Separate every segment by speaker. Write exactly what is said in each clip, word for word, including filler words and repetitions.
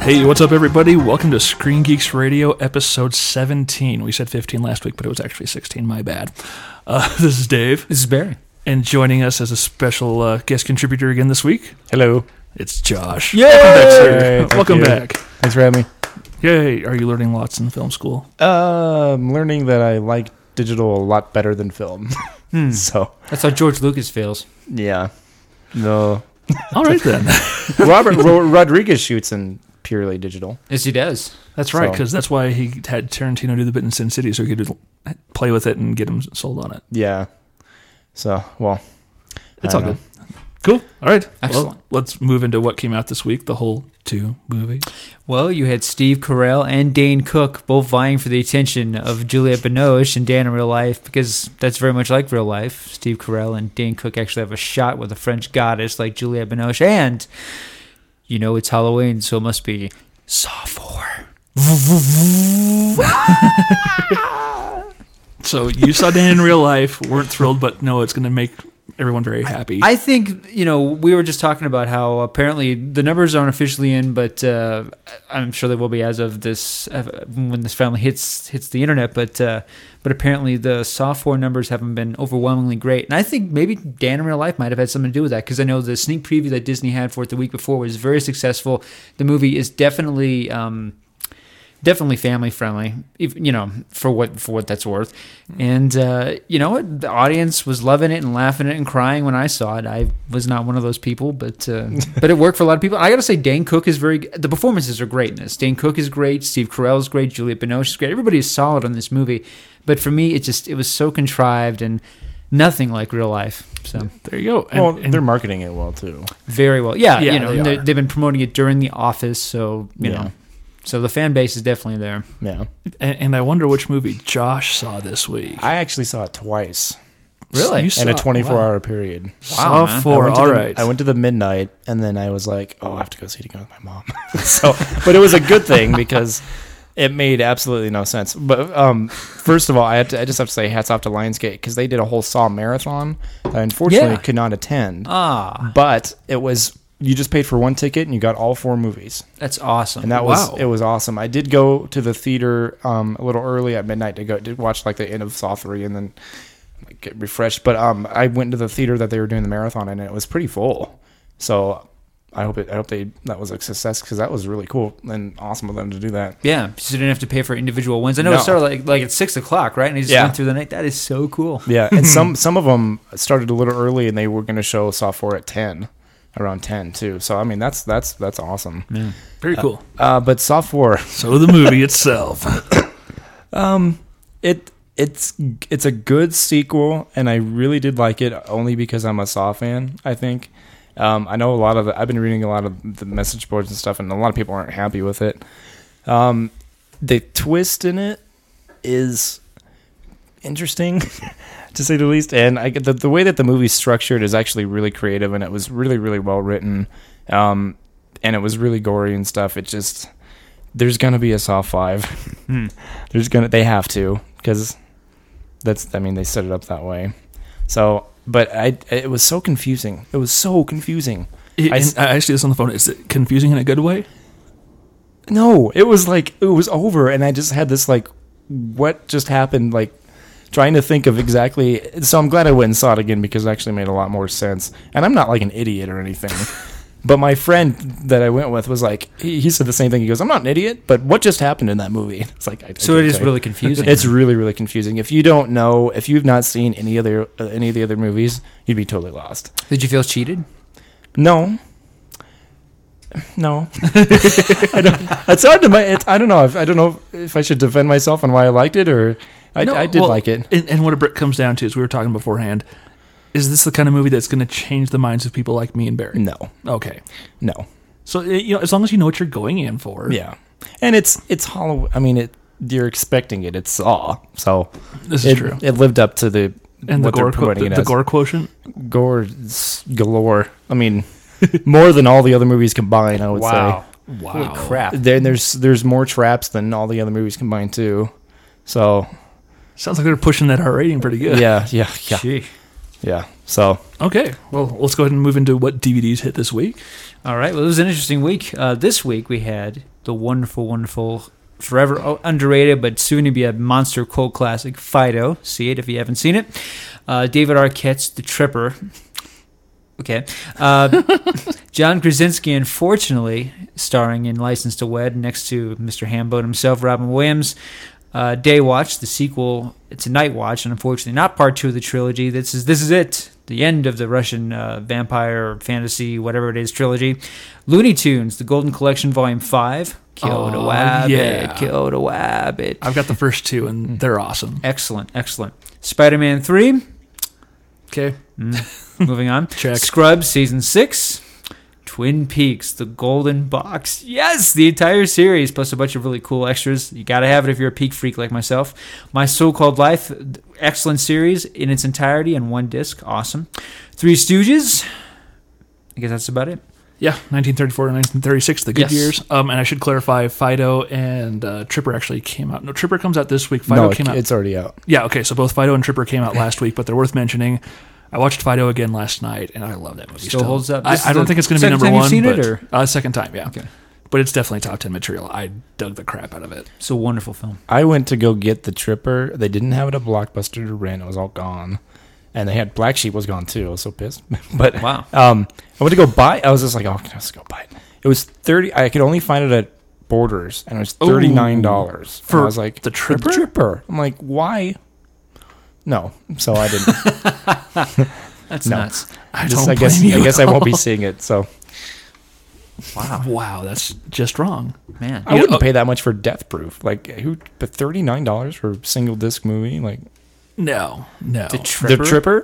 Speaker 1: Hey, what's up, everybody? Welcome to Screen Geeks Radio, episode seventeen. We said fifteen last week, but it was actually sixteen. My bad. Uh, this is Dave.
Speaker 2: This is Barry.
Speaker 1: And joining us as a special uh, guest contributor again this week,
Speaker 3: hello,
Speaker 1: it's Josh.
Speaker 3: Yay!
Speaker 1: Welcome back, sir.
Speaker 3: Thank
Speaker 1: Welcome
Speaker 3: you.
Speaker 1: back.
Speaker 3: Thanks for having me.
Speaker 1: Yay! Are you learning lots in film school?
Speaker 3: Uh, I'm learning that I like digital a lot better than film.
Speaker 2: Hmm.
Speaker 3: So
Speaker 2: That's how George Lucas feels.
Speaker 3: yeah, no.
Speaker 1: All right, then.
Speaker 3: Robert Ro- Rodriguez shoots in purely digital.
Speaker 2: Yes, he does.
Speaker 1: That's right,
Speaker 3: So-
Speaker 1: because that's why he had Tarantino do the bit in Sin City, so he could just play with it and get him sold on it.
Speaker 3: Yeah. So well,
Speaker 1: It's
Speaker 3: I
Speaker 1: all
Speaker 3: don't
Speaker 1: good. Cool. All right.
Speaker 2: Excellent.
Speaker 1: Well, let's move into what came out this week, the whole two movie.
Speaker 2: Well, you had Steve Carell and Dane Cook both vying for the attention of Juliette Binoche and Dan in real life, because that's very much like real life. Steve Carell and Dane Cook actually have a shot with a French goddess like Juliette Binoche, and you know it's Halloween, so it must be Saw four.
Speaker 1: So you saw Dan in real life, weren't thrilled, but no, it's going to make everyone very happy.
Speaker 2: I think, you know, we were just talking about how apparently the numbers aren't officially in, but uh, I'm sure they will be as of this, uh, when this finally hits hits the internet, but uh, but apparently the Saw four numbers haven't been overwhelmingly great. And I think maybe Dan in real life might have had something to do with that, because I know the sneak preview that Disney had for it the week before was very successful. The movie is definitely... Um, Definitely family friendly, if, you know, for what for what that's worth. And uh, you know what, the audience was loving it and laughing at it and crying when I saw it. I was not one of those people, but uh, but it worked for a lot of people. I got to say, Dane Cook is very. The performances are great in this. Dane Cook is great. Steve Carell is great. Juliette Binoche is great. Everybody is solid on this movie. But for me, it just it was so contrived and nothing like real life. So
Speaker 1: there you go. And,
Speaker 3: well,
Speaker 1: and
Speaker 3: they're marketing it well too.
Speaker 2: very well, yeah.
Speaker 1: Yeah,
Speaker 2: you know,
Speaker 1: they
Speaker 2: they
Speaker 1: are.
Speaker 2: they've been promoting it during The Office, so you
Speaker 3: Yeah.
Speaker 2: know, so the fan base is definitely there.
Speaker 3: Yeah.
Speaker 1: and, and I wonder which movie Josh saw this week.
Speaker 3: I actually saw it twice
Speaker 2: Really?
Speaker 1: You
Speaker 3: in a
Speaker 1: saw-
Speaker 3: twenty-four
Speaker 1: wow.
Speaker 3: hour period.
Speaker 1: Saw
Speaker 2: man.
Speaker 3: I
Speaker 1: four.
Speaker 3: went to
Speaker 1: All
Speaker 3: the,
Speaker 1: right.
Speaker 3: I went to the midnight, and then I was like, "Oh, I have to go see it again with my mom." so, but it was a good thing because it made absolutely no sense. But um, first of all, I had to, I just have to say hats off to Lionsgate, because they did a whole Saw marathon that I unfortunately
Speaker 2: Yeah.
Speaker 3: could not attend.
Speaker 2: Ah,
Speaker 3: But it was you just paid for one ticket and you got all four movies,
Speaker 2: that's awesome.
Speaker 3: and that was
Speaker 1: Wow.
Speaker 3: it was awesome. I did go to the theater um, a little early at midnight to go to watch like the end of Saw three and then like, get refreshed. But um, I went to the theater that they were doing the marathon in, and it was pretty full. So I hope it. I hope they that was a success, because that was really cool and awesome of them to do that.
Speaker 2: Yeah, so you didn't have to pay for individual ones. I know
Speaker 3: No.
Speaker 2: it started like like at six o'clock, right? And he just
Speaker 3: Yeah.
Speaker 2: went through the night. That is so cool.
Speaker 3: Yeah, and some some of them started a little early, and they were going to show Saw four at ten, around ten too. So I mean, that's that's that's awesome.
Speaker 2: Yeah.
Speaker 1: Very cool.
Speaker 3: Uh, but Saw four,
Speaker 1: So the movie itself.
Speaker 3: um, it it's it's a good sequel, and I really did like it only because I'm a Saw fan. I think. Um, I know a lot of the, I've been reading a lot of the message boards and stuff, and a lot of people aren't happy with it. Um, the twist in it is interesting, to say the least, and I get the the way that the movie's structured is actually really creative, and it was really really well written, um, and it was really gory and stuff. It just there's gonna be a Saw five.
Speaker 2: Hmm.
Speaker 3: There's gonna they have to, because that's I mean they set it up that way. So, but I it was so confusing. It was so confusing.
Speaker 1: It,
Speaker 3: I
Speaker 1: and
Speaker 3: s-
Speaker 1: I actually this on the phone. Is it confusing in a good way?
Speaker 3: No, it was like it was over, and I just had this like, what just happened? Like, trying to think of exactly. So I'm glad I went and saw it again, because it actually made a lot more sense. And I'm not like an idiot or anything. But my friend that I went with was like, he, he said the same thing. He goes, "I'm not an idiot, but what just happened in that movie?" It's like, I,
Speaker 2: So
Speaker 3: I
Speaker 2: it is
Speaker 3: okay.
Speaker 2: really confusing.
Speaker 3: It's really, really confusing. If you don't know, if you've not seen any other uh, any of the other movies, you'd be totally lost.
Speaker 2: Did you feel cheated?
Speaker 3: No, no. I don't. It's hard to. ma- It's, I don't know. If, I don't know if I should defend myself on why I liked it, or I,
Speaker 1: No,
Speaker 3: I did
Speaker 1: well,
Speaker 3: like it.
Speaker 1: And, and what it comes down to is we were talking beforehand. Is this the kind of movie that's going to change the minds of people like me and Barry?
Speaker 3: No,
Speaker 1: Okay.
Speaker 3: no.
Speaker 1: So uh, you know, as long as you know what you're going in for.
Speaker 3: Yeah, and it's it's Hollow. I mean, it. You're expecting it. It's Saw, so
Speaker 1: This is
Speaker 3: it,
Speaker 1: true.
Speaker 3: It lived up to the
Speaker 1: And the
Speaker 3: what they're
Speaker 1: gore, quo-
Speaker 3: promoting
Speaker 1: the,
Speaker 3: it
Speaker 1: the
Speaker 3: as.
Speaker 1: gore quotient.
Speaker 3: Gore is galore. I mean, more than all the other movies combined. I would
Speaker 2: Wow.
Speaker 1: Wow.
Speaker 2: Holy crap.
Speaker 3: say. Then there's there's more traps than all the other movies combined too. So
Speaker 1: Sounds like they're pushing that R rating pretty good.
Speaker 3: yeah, yeah, yeah,
Speaker 2: Gee.
Speaker 3: yeah. So
Speaker 1: Okay, well, let's go ahead and move into what D V Ds hit this week.
Speaker 2: All right. Well, it was an interesting week. Uh, this week we had the wonderful, wonderful, forever underrated, but soon to be a monster cult classic, Fido. See it if you haven't seen it. Uh, David Arquette's The Tripper. Okay. Uh, John Krasinski, unfortunately, starring in License to Wed next to Mister Hambo himself, Robin Williams. Uh, Day Watch, the sequel. It's a Night Watch, and unfortunately not part two of the trilogy. This is this is it. The end of the Russian uh, vampire fantasy, whatever it is, trilogy. Looney Tunes, The Golden Collection, Volume five. Kill the
Speaker 1: Oh,
Speaker 2: Wabbit.
Speaker 1: yeah.
Speaker 2: Kill the Wabbit.
Speaker 1: I've got the first two, and they're awesome.
Speaker 2: Excellent, excellent. Spider-Man three.
Speaker 1: Okay.
Speaker 2: Mm, moving on.
Speaker 1: Check.
Speaker 2: Scrubs, Season six. Twin Peaks, The Golden Box. Yes, the entire series, plus a bunch of really cool extras. You got to have it if you're a peak freak like myself. My So-Called Life, excellent series in its entirety in one disc. Awesome. Three Stooges. I guess that's about it.
Speaker 1: Yeah, nineteen thirty-four to nineteen thirty-six, the good
Speaker 2: Yes.
Speaker 1: years. Um, and I should clarify, Fido and uh, Tripper actually came out. No, Tripper comes out this week. Fido
Speaker 3: no, it,
Speaker 1: came out.
Speaker 3: it's already out.
Speaker 1: Yeah, okay, so both Fido and Tripper came out last week, but they're worth mentioning. I watched Fido again last night, and I love that movie.
Speaker 2: Still holds up.
Speaker 1: I,
Speaker 2: This is
Speaker 1: I don't
Speaker 2: the
Speaker 1: think it's going to be
Speaker 2: second
Speaker 1: number
Speaker 2: time you've
Speaker 1: one,
Speaker 2: seen it,
Speaker 1: but
Speaker 2: or?
Speaker 1: Uh, second time, yeah.
Speaker 2: Okay.
Speaker 1: But it's definitely top ten material. I dug the crap out of it.
Speaker 2: It's a wonderful film.
Speaker 3: I went to go get The Tripper. They didn't have it at Blockbuster to rent. It was all gone. And they had Black Sheep was gone too. I was so pissed. But
Speaker 2: Wow.
Speaker 3: um, I went to go buy. I was just like, oh, can I just go buy it? It was thirty. I could only find it at Borders, and it was thirty nine dollars.
Speaker 1: For
Speaker 3: I was like,
Speaker 1: the
Speaker 3: for
Speaker 1: Tripper?
Speaker 3: Tripper. I'm like, why? No. So I didn't.
Speaker 2: That's
Speaker 3: No.
Speaker 2: nuts.
Speaker 1: I
Speaker 3: just,
Speaker 1: don't
Speaker 3: I guess.
Speaker 1: blame you
Speaker 3: I guess
Speaker 1: at
Speaker 3: I won't be
Speaker 1: all.
Speaker 3: seeing it. So
Speaker 2: Wow.
Speaker 1: Wow, that's just wrong.
Speaker 2: Man.
Speaker 3: I
Speaker 1: You
Speaker 3: wouldn't
Speaker 1: know-
Speaker 3: pay that much for Death Proof. Like who? But thirty nine dollars for a single disc movie. Like
Speaker 1: No, no.
Speaker 2: The Tripper?
Speaker 3: The Tripper.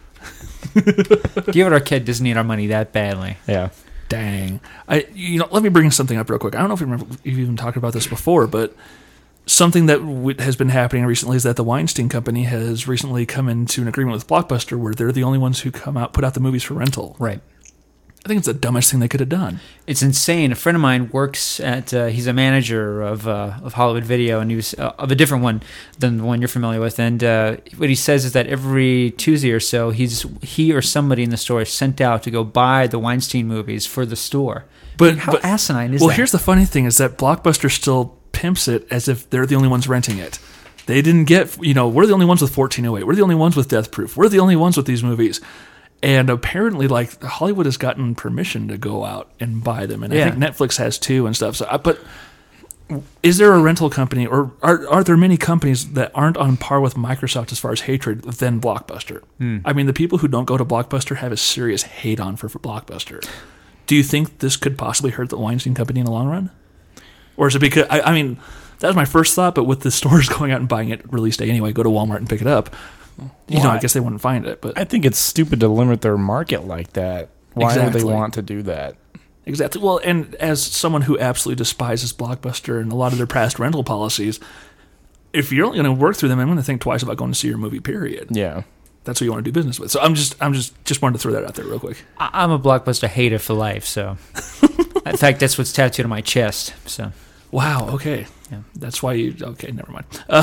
Speaker 2: David Arquette doesn't need our money that badly.
Speaker 3: Yeah.
Speaker 1: Dang. I you know, let me bring something up real quick. I don't know if you remember if you've even talked about this before, but something that w- has been happening recently is that the Weinstein Company has recently come into an agreement with Blockbuster where they're the only ones who come out put out the movies for rental.
Speaker 2: Right.
Speaker 1: I think it's the dumbest thing they could have done.
Speaker 2: It's insane. A friend of mine works at. Uh, he's a manager of uh, of Hollywood Video, and he was uh, of a different one than the one you're familiar with. And uh, what he says is that every Tuesday or so, he's he or somebody in the store is sent out to go buy the Weinstein movies for the store.
Speaker 1: But,
Speaker 2: How
Speaker 1: but
Speaker 2: asinine is
Speaker 1: well,
Speaker 2: that?
Speaker 1: here's the funny thing is that Blockbuster still pimps it as if they're the only ones renting it. They didn't get, you know, we're the only ones with fourteen oh eight. We're the only ones with Death Proof. We're the only ones with these movies. And apparently, like, Hollywood has gotten permission to go out and buy them. And
Speaker 2: Yeah.
Speaker 1: I think Netflix has too and stuff. So, I- But is there a rental company, or are, are there many companies that aren't on par with Microsoft as far as hatred than Blockbuster?
Speaker 2: Hmm.
Speaker 1: I mean, the people who don't go to Blockbuster have a serious hate on for, for Blockbuster. Do you think this could possibly hurt the Weinstein Company in the long run? Or is it because, I, I mean, that was my first thought, but with the stores going out and buying it release day anyway, go to Walmart and pick it up. You
Speaker 3: Well,
Speaker 1: know, I
Speaker 3: I-
Speaker 1: guess they wouldn't find it, but
Speaker 3: I think it's stupid to limit their market like that. Why
Speaker 1: Exactly.
Speaker 3: would they want to do that?
Speaker 1: exactly. Well, and as someone who absolutely despises Blockbuster and a lot of their past rental policies, if you're only going to work through them, I'm going to think twice about going to see your movie. Period.
Speaker 3: Yeah.
Speaker 1: That's who you want to do business with. So I'm just, I'm just, just wanted to throw that out there real quick.
Speaker 2: I- I'm a Blockbuster hater for life. So, in fact, that's what's tattooed on my chest. So,
Speaker 1: Wow. Okay.
Speaker 2: Yeah.
Speaker 1: That's why you. Okay. Never mind. Uh,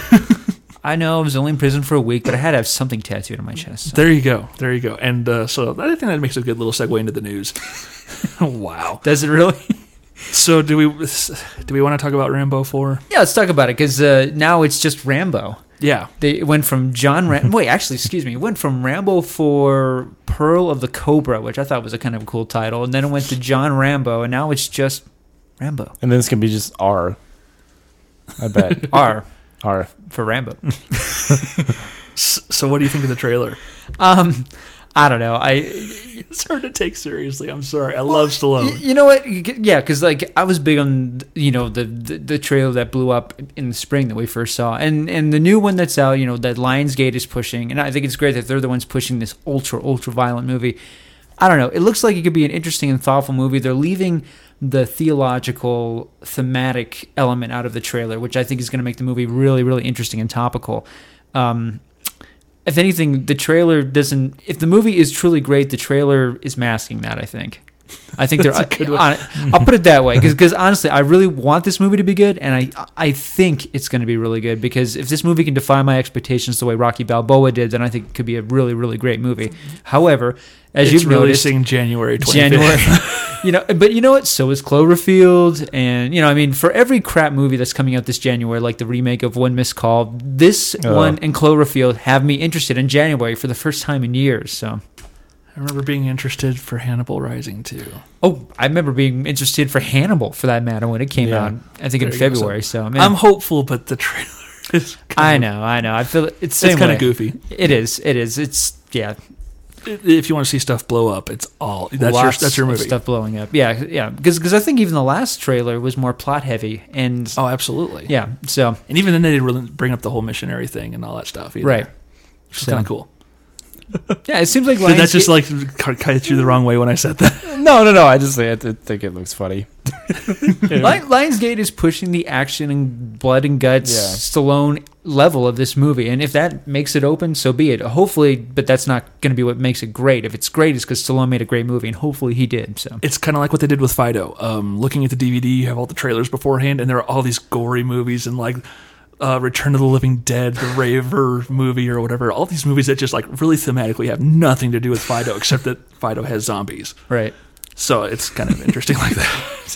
Speaker 2: I know I was only in prison for a week, but I had to have something tattooed on my chest. So.
Speaker 1: there you go. There you go. And uh, so I think that makes a good little segue into the news. Wow.
Speaker 2: Does it really?
Speaker 1: So do we? Do we want to talk about Rambo four?
Speaker 2: Yeah, let's talk about it because uh, now it's just Rambo.
Speaker 1: Yeah.
Speaker 2: They it went from John Ram. Wait, actually, excuse me. It went from Rambo for Pearl of the Cobra, which I thought was a kind of a cool title, and then it went to John Rambo, and now it's just Rambo.
Speaker 3: And then it's gonna be just R. I bet.
Speaker 2: R
Speaker 3: R.
Speaker 2: for Rambo.
Speaker 1: S- So what do you think of the trailer?
Speaker 2: Um, I don't know. I
Speaker 1: It's hard to take seriously. I'm sorry. I love Stallone.
Speaker 2: Y- You know what? You get- Yeah, because like I was big on you know the, the the trailer that blew up in the spring that we first saw, and and the new one that's out, you know, that Lionsgate is pushing, and I think it's great that they're the ones pushing this ultra ultra violent movie. I don't know. It looks like it could be an interesting and thoughtful movie. They're leaving the theological thematic element out of the trailer, which I think is going to make the movie really really interesting and topical. Um, if anything, the trailer doesn't. If the movie is truly great, the trailer is masking that, I think. I think they're.
Speaker 1: That's a good
Speaker 2: I, I'll put it that way because honestly, I really want this movie to be good, and I I think it's going to be really good because if this movie can defy my expectations the way Rocky Balboa did, then I think it could be a really really great movie. However, as
Speaker 1: it's
Speaker 2: you've noticed,
Speaker 1: releasing January twenty-fifth.
Speaker 2: January, you know, but you know what? So is Cloverfield, and you know, I mean, for every crap movie that's coming out this January, like the remake of One Missed Call, this
Speaker 3: Oh.
Speaker 2: one and Cloverfield have me interested in January for the first time in years. So.
Speaker 1: I remember being interested for Hannibal Rising too.
Speaker 2: Oh, I remember being interested for Hannibal, for that matter, when it came
Speaker 3: Yeah.
Speaker 2: out. I think in
Speaker 1: There you go.
Speaker 2: February. So, man,
Speaker 1: I'm hopeful, but the trailer is.
Speaker 2: I
Speaker 1: Kind
Speaker 2: know, I know. I feel it's the
Speaker 1: It's
Speaker 2: same
Speaker 1: kind
Speaker 2: way.
Speaker 1: of goofy.
Speaker 2: It is. It is. It's yeah.
Speaker 1: If you want to see stuff blow up, it's all that's your
Speaker 2: lots
Speaker 1: that's your
Speaker 2: of
Speaker 1: movie.
Speaker 2: stuff blowing up. Yeah, yeah. Because I think even the last trailer was more plot heavy, and
Speaker 1: Oh, absolutely.
Speaker 2: yeah. So
Speaker 1: And even then, they didn't really bring up the whole missionary thing and all that stuff. Either,
Speaker 2: right.
Speaker 1: which is
Speaker 2: So-
Speaker 1: kind of cool.
Speaker 2: Yeah, it seems like
Speaker 1: Did that
Speaker 2: Lionsgate-
Speaker 1: just like cut you the wrong way when I said that?
Speaker 3: No, no, no. I just I th- think it looks funny.
Speaker 2: Li- Lionsgate is pushing the action and blood and guts,
Speaker 3: Yeah.
Speaker 2: Stallone level of this movie, and if that makes it open, so be it. Hopefully, but that's not going to be what makes it great. If it's great, it's because Stallone made a great movie, and hopefully he did. So
Speaker 1: It's kind of like what they did with Fido. Um, looking at the D V D, you have all the trailers beforehand, and there are all these gory movies and like uh, Return of the Living Dead, the Raver movie or whatever. All these movies that just like really thematically have nothing to do with Fido, except that Fido has zombies.
Speaker 2: right.
Speaker 1: So it's kind of interesting like that.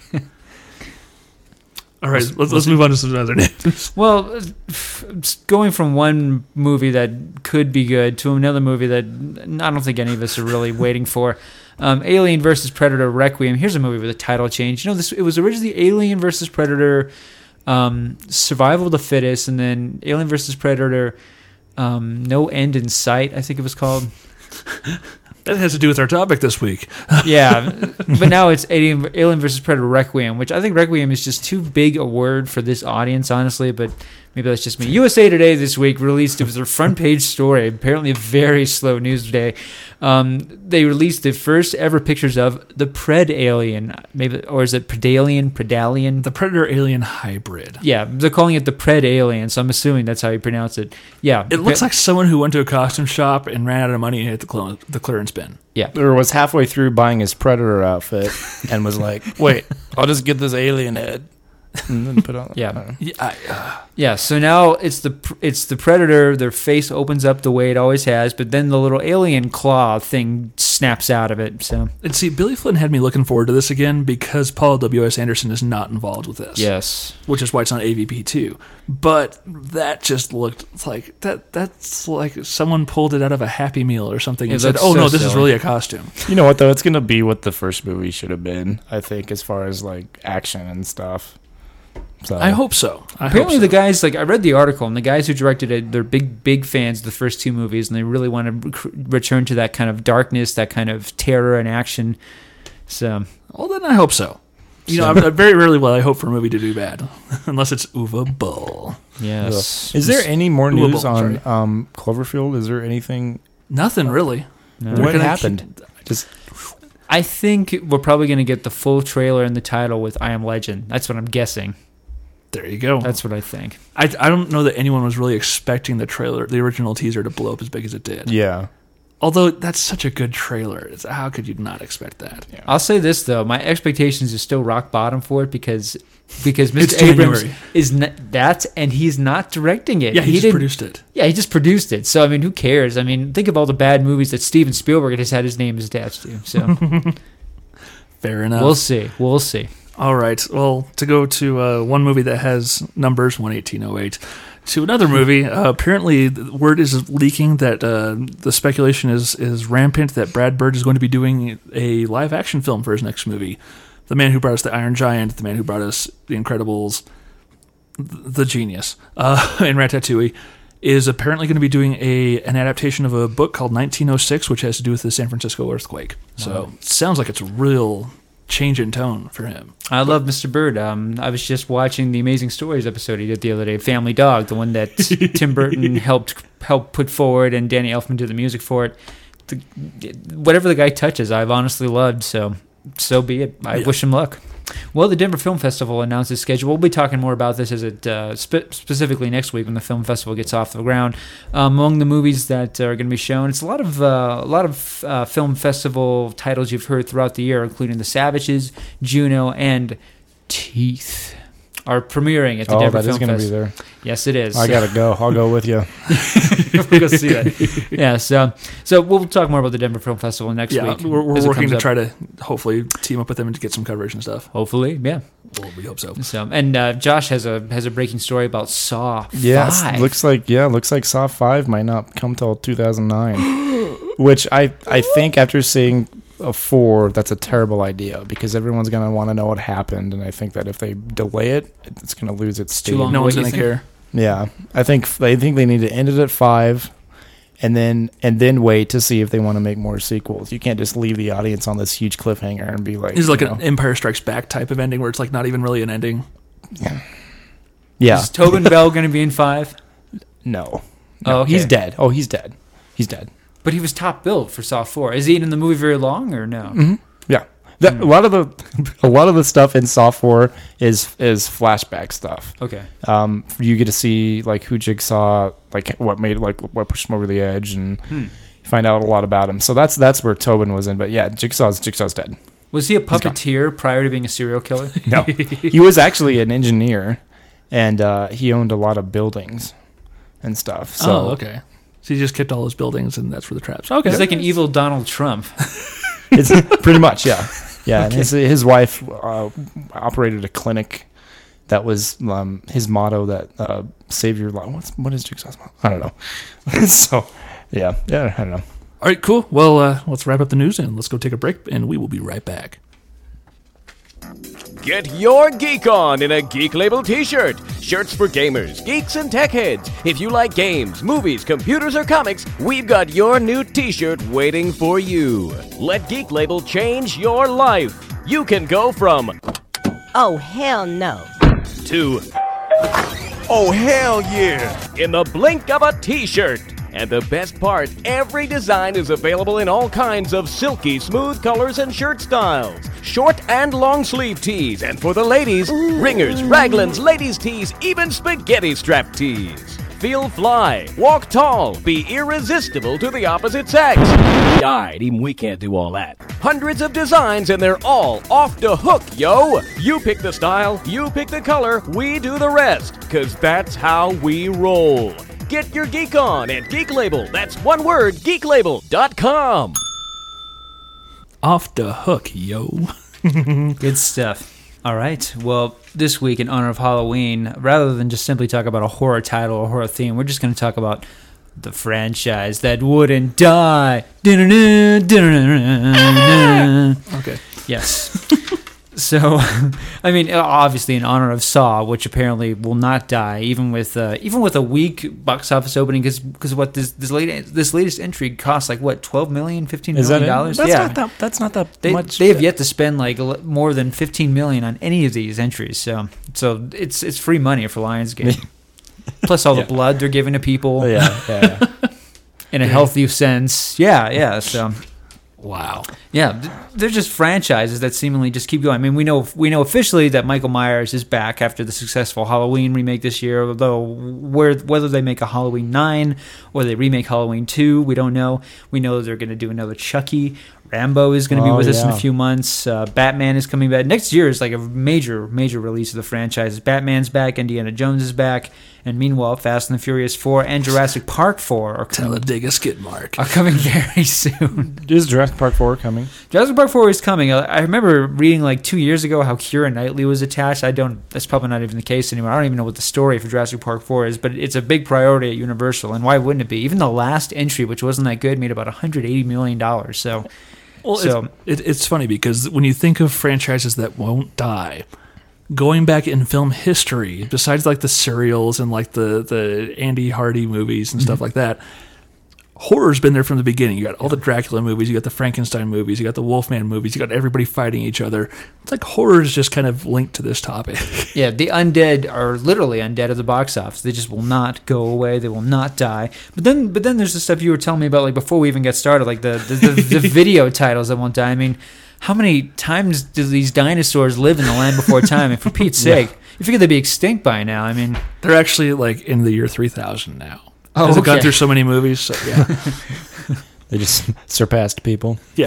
Speaker 1: All right, let's, let's move on to some other names.
Speaker 2: Well, f- going from one movie that could be good to another movie that I don't think any of us are really waiting for. Um, Alien versus Predator Requiem. Here's a movie with a title change. You know, this it was originally Alien versus Predator, um, Survival of the Fittest, and then Alien versus Predator, um, No End in Sight, I think it was called.
Speaker 1: That has to do with our topic this week.
Speaker 2: Yeah, but now it's Alien, Alien versus Predator Requiem, which I think Requiem is just too big a word for this audience, honestly, but maybe that's just me. U S A Today this week released, it was their front page story, apparently a very slow news day. Um, they released the first ever pictures of the Pred Alien, maybe, or is it Predalien, Predalien?
Speaker 1: The Predator Alien hybrid.
Speaker 2: Yeah, they're calling it the Pred Alien, so I'm assuming that's how you pronounce it. Yeah.
Speaker 1: It looks like someone who went to a costume shop and ran out of money and hit the, clo- the clearance bin.
Speaker 2: Yeah.
Speaker 3: Or was halfway through buying his Predator outfit and was like, "Wait, I'll just get this alien head." And then put on.
Speaker 2: Yeah.
Speaker 1: Yeah, I, uh,
Speaker 2: Yeah, so now it's the it's the Predator. Their face opens up the way it always has, but then the little alien claw thing snaps out of it. So
Speaker 1: and see, Billy Flynn had me looking forward to this again because Paul W S. Anderson is not involved with this.
Speaker 2: yes,
Speaker 1: Which is why it's on A V P too. But that just looked like that. That's like someone pulled it out of a Happy Meal or something and
Speaker 2: It
Speaker 1: said,
Speaker 2: looks
Speaker 1: "Oh
Speaker 2: so
Speaker 1: no, this is
Speaker 2: silly.
Speaker 1: really a costume."
Speaker 3: You know what though? It's gonna be what the first movie should have been. I think, as far as like action and stuff. So
Speaker 1: I hope so. I
Speaker 2: apparently
Speaker 1: hope
Speaker 2: the
Speaker 1: so.
Speaker 2: guys like I read the article, and the guys who directed it, they're big big fans of the first two movies, and they really want to rec- return to that kind of darkness, that kind of terror and action. So
Speaker 1: Well, then I hope so. You know,
Speaker 2: So-
Speaker 1: I, I very rarely will I hope for a movie to do bad, unless it's Uwe Boll.
Speaker 2: yes,
Speaker 3: Is there any more
Speaker 1: Doable,
Speaker 3: news on
Speaker 1: sorry.
Speaker 3: um, Cloverfield? Is there anything?
Speaker 1: Nothing really.
Speaker 2: No.
Speaker 1: They're
Speaker 3: What
Speaker 1: gonna
Speaker 3: happened? Just
Speaker 2: I think we're probably going to get the full trailer and the title with I Am Legend. That's what I'm guessing.
Speaker 1: There you go.
Speaker 2: That's what I think.
Speaker 1: I, I don't know that anyone was really expecting the trailer, the original teaser, to blow up as big as it did.
Speaker 3: yeah.
Speaker 1: Although that's such a good trailer, it's, how could you not expect that?
Speaker 2: I'll say this though, my expectations are still rock bottom for it because because
Speaker 1: It's
Speaker 2: Mister Abrams
Speaker 1: January.
Speaker 2: is not, that, and he's not directing it.
Speaker 1: Yeah, he, just
Speaker 2: didn't-
Speaker 1: produced it.
Speaker 2: Yeah, he just produced it. So I mean, who cares? I mean, think of all the bad movies that Steven Spielberg has had his name attached to. So
Speaker 1: Fair enough.
Speaker 2: we'll see. We'll see.
Speaker 1: All right. Well, to go to uh, one movie that has numbers, one eighteen oh eight, to another movie, uh, apparently the word is leaking that uh, the speculation is, is rampant that Brad Bird is going to be doing a live-action film for his next movie. The man who brought us The Iron Giant, the man who brought us The Incredibles, The Genius, uh, and Ratatouille, is apparently going to be doing a an adaptation of a book called nineteen oh six, which has to do with the San Francisco earthquake. So it sounds like it's a real change in tone for him.
Speaker 2: I love Mister Bird. Um, I was just watching the Amazing Stories episode he did the other day, Family Dog, the one that Tim Burton helped helped put forward, and Danny Elfman did the music for it. The, whatever the guy touches, I've honestly loved. So, so be it. I
Speaker 1: Yeah.
Speaker 2: wish him luck. Well, the Denver Film Festival announced its schedule. We'll be talking more about this as it uh, spe- specifically next week when the film festival gets off the ground. Um, among the movies that are going to be shown, it's a lot of uh, a lot of uh, film festival titles you've heard throughout the year, including The Savages, Juno, and Teeth are premiering at the
Speaker 3: oh,
Speaker 2: Denver
Speaker 3: that
Speaker 2: Film
Speaker 3: is going to be
Speaker 2: Festival.
Speaker 3: there.
Speaker 2: Yes, it is.
Speaker 3: I gotta go. I'll go with you.
Speaker 2: We'll go see that. Yeah, so so we'll talk more about the Denver Film Festival next
Speaker 1: Yeah,
Speaker 2: week.
Speaker 1: we're, we're
Speaker 2: as it
Speaker 1: working
Speaker 2: comes
Speaker 1: to
Speaker 2: up.
Speaker 1: try to hopefully team up with them and get some coverage and stuff.
Speaker 2: Hopefully, yeah.
Speaker 1: Well, we hope so.
Speaker 2: So, and uh, Josh has a has a breaking story about Saw.
Speaker 3: Yeah,
Speaker 2: five.
Speaker 3: looks like yeah, looks like Saw five might not come till two thousand nine, which I I think after seeing a four, that's a terrible idea because everyone's gonna want to know what happened, and I think that if they delay it, it's gonna lose its
Speaker 2: Too
Speaker 3: steam.
Speaker 2: long.
Speaker 1: No
Speaker 2: What
Speaker 1: one's
Speaker 2: do you
Speaker 1: going to
Speaker 2: think?
Speaker 1: care.
Speaker 3: Yeah, I think I think they need to end it at five, and then and then wait to see if they want to make more sequels. You can't just leave the audience on this huge cliffhanger and be like,
Speaker 1: This is like
Speaker 3: you
Speaker 1: an
Speaker 3: know,
Speaker 1: Empire Strikes Back type of ending where it's like not even really an ending.
Speaker 3: yeah,
Speaker 2: Is Tobin Bell going to be in five?
Speaker 3: no,
Speaker 2: Oh,
Speaker 3: no,
Speaker 2: okay.
Speaker 3: he's dead. Oh, he's dead. He's dead.
Speaker 2: But he was top billed for Saw four. Is he in the movie very long or no?
Speaker 3: Mm-hmm. Yeah, that, a lot of the a lot of the stuff in Saw four is is flashback stuff.
Speaker 2: Okay.
Speaker 3: Um, you get to see like who Jigsaw, like what made like what pushed him over the edge, and
Speaker 2: Hmm.
Speaker 3: you find out a lot about him. So that's that's where Tobin was in. But yeah, Jigsaw's Jigsaw's dead.
Speaker 2: Was he a
Speaker 3: gone.
Speaker 2: puppeteer prior to being a serial killer?
Speaker 3: No, he was actually an engineer, and uh, he owned a lot of buildings and stuff. So
Speaker 1: oh, okay. So he just kept all his buildings, and that's where the traps. Okay.
Speaker 2: He's like an evil Donald Trump.
Speaker 3: it's pretty much yeah, yeah. And his his wife uh, operated a clinic. That was um, his motto. That uh, save your life. What's what is Jigsaw's motto? I don't know. so yeah, yeah, I don't know.
Speaker 1: All right, cool. Well, uh, let's wrap up the news and let's go take a break, and we will be right back.
Speaker 4: Get your geek on in a Geek Label t-shirt. Shirts for gamers, geeks, and tech heads. If you like games, movies, computers, or comics, we've got your new t-shirt waiting for you. Let Geek Label change your life. You can go from
Speaker 5: Oh, hell no.
Speaker 4: to oh, hell yeah, in the blink of a t-shirt. And the best part, every design is available in all kinds of silky smooth colors and shirt styles. Short and long sleeve tees, and for the ladies, ringers, raglans, ladies tees, even spaghetti strap tees. Feel fly, walk tall, be irresistible to the opposite sex. Died, even we can't do all that. Hundreds of designs and they're all off the hook, yo. You pick the style, you pick the color, we do the rest, cause that's how we roll. Get your geek on at Geek Label. That's one word, geek label dot com.
Speaker 1: Off the hook, yo.
Speaker 2: Good stuff. All right. Well, this week in honor of Halloween, rather than just simply talk about a horror title or horror theme, we're just going to talk about the franchise that wouldn't die.
Speaker 1: Okay.
Speaker 2: Yes. So, I mean, obviously in honor of Saw, which apparently will not die, even with uh, even with a weak box office opening, because what this this late this latest entry costs like what twelve million, fifteen
Speaker 3: Is
Speaker 2: million
Speaker 3: that it?
Speaker 2: dollars?
Speaker 3: That's
Speaker 2: Yeah,
Speaker 3: not that. That's not that
Speaker 2: they
Speaker 3: much.
Speaker 2: they have yet to spend like a li- more than fifteen million on any of these entries. So so it's it's free money for Lionsgate. Plus all
Speaker 3: Yeah.
Speaker 2: the blood they're giving to people
Speaker 3: Oh, yeah, yeah, yeah.
Speaker 2: in a healthy sense. Yeah, yeah. So.
Speaker 1: Wow.
Speaker 2: Yeah, th- they're just franchises that seemingly just keep going. I mean, we know we know officially that Michael Myers is back after the successful Halloween remake this year. Although where, whether they make a Halloween nine or they remake Halloween two, we don't know. We know they're going to do another Chucky. Rambo is going to be
Speaker 3: Oh,
Speaker 2: with us in a
Speaker 3: yeah.
Speaker 2: few months. Uh, Batman is coming back. Next year is like a major, major release of the franchise. Batman's back, Indiana Jones is back, and meanwhile, Fast and the Furious four and Jurassic Park four are coming,
Speaker 1: Talladega skid mark.
Speaker 2: are coming very soon.
Speaker 3: Is Jurassic Park four coming?
Speaker 2: Jurassic Park four is coming. I I remember reading like two years ago how Keira Knightley was attached. I don't. That's probably not even the case anymore. I don't even know what the story for Jurassic Park four is, but it's a big priority at Universal, and why wouldn't it be? Even the last entry, which wasn't that good, made about one hundred eighty million dollars. So,
Speaker 1: Well,
Speaker 2: so
Speaker 1: it's, it, it's funny because when you think of franchises that won't die, going back in film history, besides like the serials and like the, the Andy Hardy movies and stuff like that, horror's been there from the beginning. You got all the Dracula movies, you got the Frankenstein movies, you got the Wolfman movies, you got everybody fighting each other. It's like horror is just kind of linked to this topic.
Speaker 2: yeah, the undead are literally undead at the box office. They just will not go away. They will not die. But then, but then there's the stuff you were telling me about, like before we even get started, like the the, the, the video titles that won't die. I mean. how many times do these dinosaurs live in the land before time? And for Pete's sake, you figure they'd be extinct by now. I mean,
Speaker 1: They're actually like in the year three thousand now.
Speaker 2: Oh,
Speaker 1: Because they've gone
Speaker 2: okay.
Speaker 1: through so many movies. So, yeah.
Speaker 3: They just surpassed people.
Speaker 1: Yeah.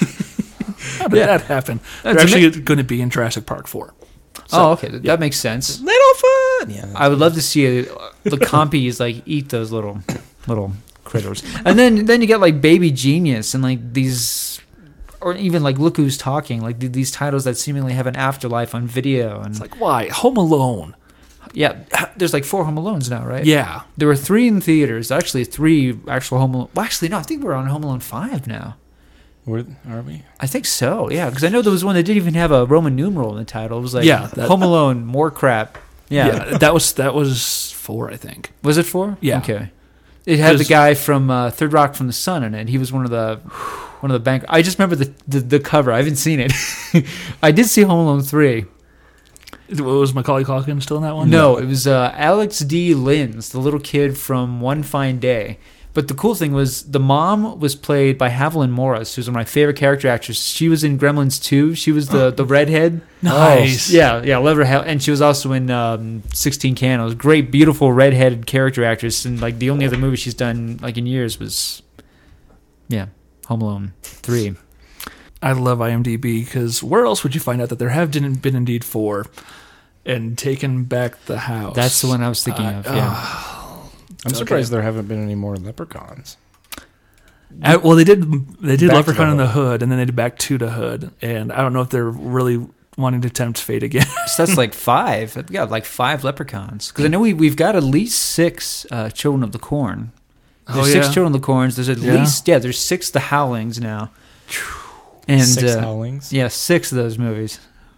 Speaker 1: How did
Speaker 2: Yeah.
Speaker 1: that happen? They're
Speaker 2: That's
Speaker 1: actually going to be in Jurassic Park four.
Speaker 2: oh, okay, that, that makes sense.
Speaker 3: Little fun. Yeah.
Speaker 2: I would love to see a, the compies like eat those little little critters, and then then you get like Baby Genius and like these, or even like Look Who's Talking, like th- these titles that seemingly have an afterlife on video. And
Speaker 1: It's like, why? Home Alone.
Speaker 2: yeah, there's like four Home Alones now, right?
Speaker 1: Yeah.
Speaker 2: There were three in theaters. Actually, three actual Home Alone. Well, actually, no, I think we're on Home Alone five now.
Speaker 3: Where are we?
Speaker 2: I think so, yeah, because I know there was one that didn't even have a Roman numeral in the title. It was like
Speaker 1: Yeah, that-
Speaker 2: Home Alone, more crap. Yeah.
Speaker 1: Yeah. That was that was four, I think.
Speaker 2: Was it four?
Speaker 1: Yeah.
Speaker 2: Okay. It had the
Speaker 1: 'Cause-
Speaker 2: guy from uh, Third Rock from the Sun in it. He was one of the one of the bank. I just remember the, the, the cover. I haven't seen it. I did see Home Alone three.
Speaker 1: Was Macaulay Culkin still in that one?
Speaker 2: No, it was uh, Alex D. Linz, the little kid from One Fine Day. But the cool thing was the mom was played by Haviland Morris, who's one of my favorite character actors. She was in Gremlins two. She was the, the redhead.
Speaker 1: Nice.
Speaker 2: Yeah, yeah, love her. hell- And she was also in um, sixteen Candles. Great, beautiful, redheaded character actress. And like the only other movie she's done like in years was, yeah, Home Alone three.
Speaker 1: I love IMDb because where else would you find out that there have been, been indeed four and Taken Back the House?
Speaker 2: That's the one I was thinking
Speaker 1: Uh,
Speaker 2: of. Yeah.
Speaker 3: I'm
Speaker 1: Okay.
Speaker 3: surprised there haven't been any more leprechauns.
Speaker 1: Uh, well, they did. They did
Speaker 3: Back to
Speaker 1: Leprechaun
Speaker 3: the
Speaker 1: in the
Speaker 3: Hood.
Speaker 1: Hood, and then they did Back to the Hood. And I don't know if they're really wanting to tempt fate again.
Speaker 2: So that's like five. We got like five leprechauns. Because I know we, we've got at least six uh, Children of the Corn. There's
Speaker 1: Oh,
Speaker 2: six
Speaker 1: yeah?
Speaker 2: Children of the Corns. There's at
Speaker 1: Yeah.
Speaker 2: least, yeah, there's six The Howlings now. And
Speaker 3: Six
Speaker 2: uh,
Speaker 3: howlings.
Speaker 2: yeah, six of those movies.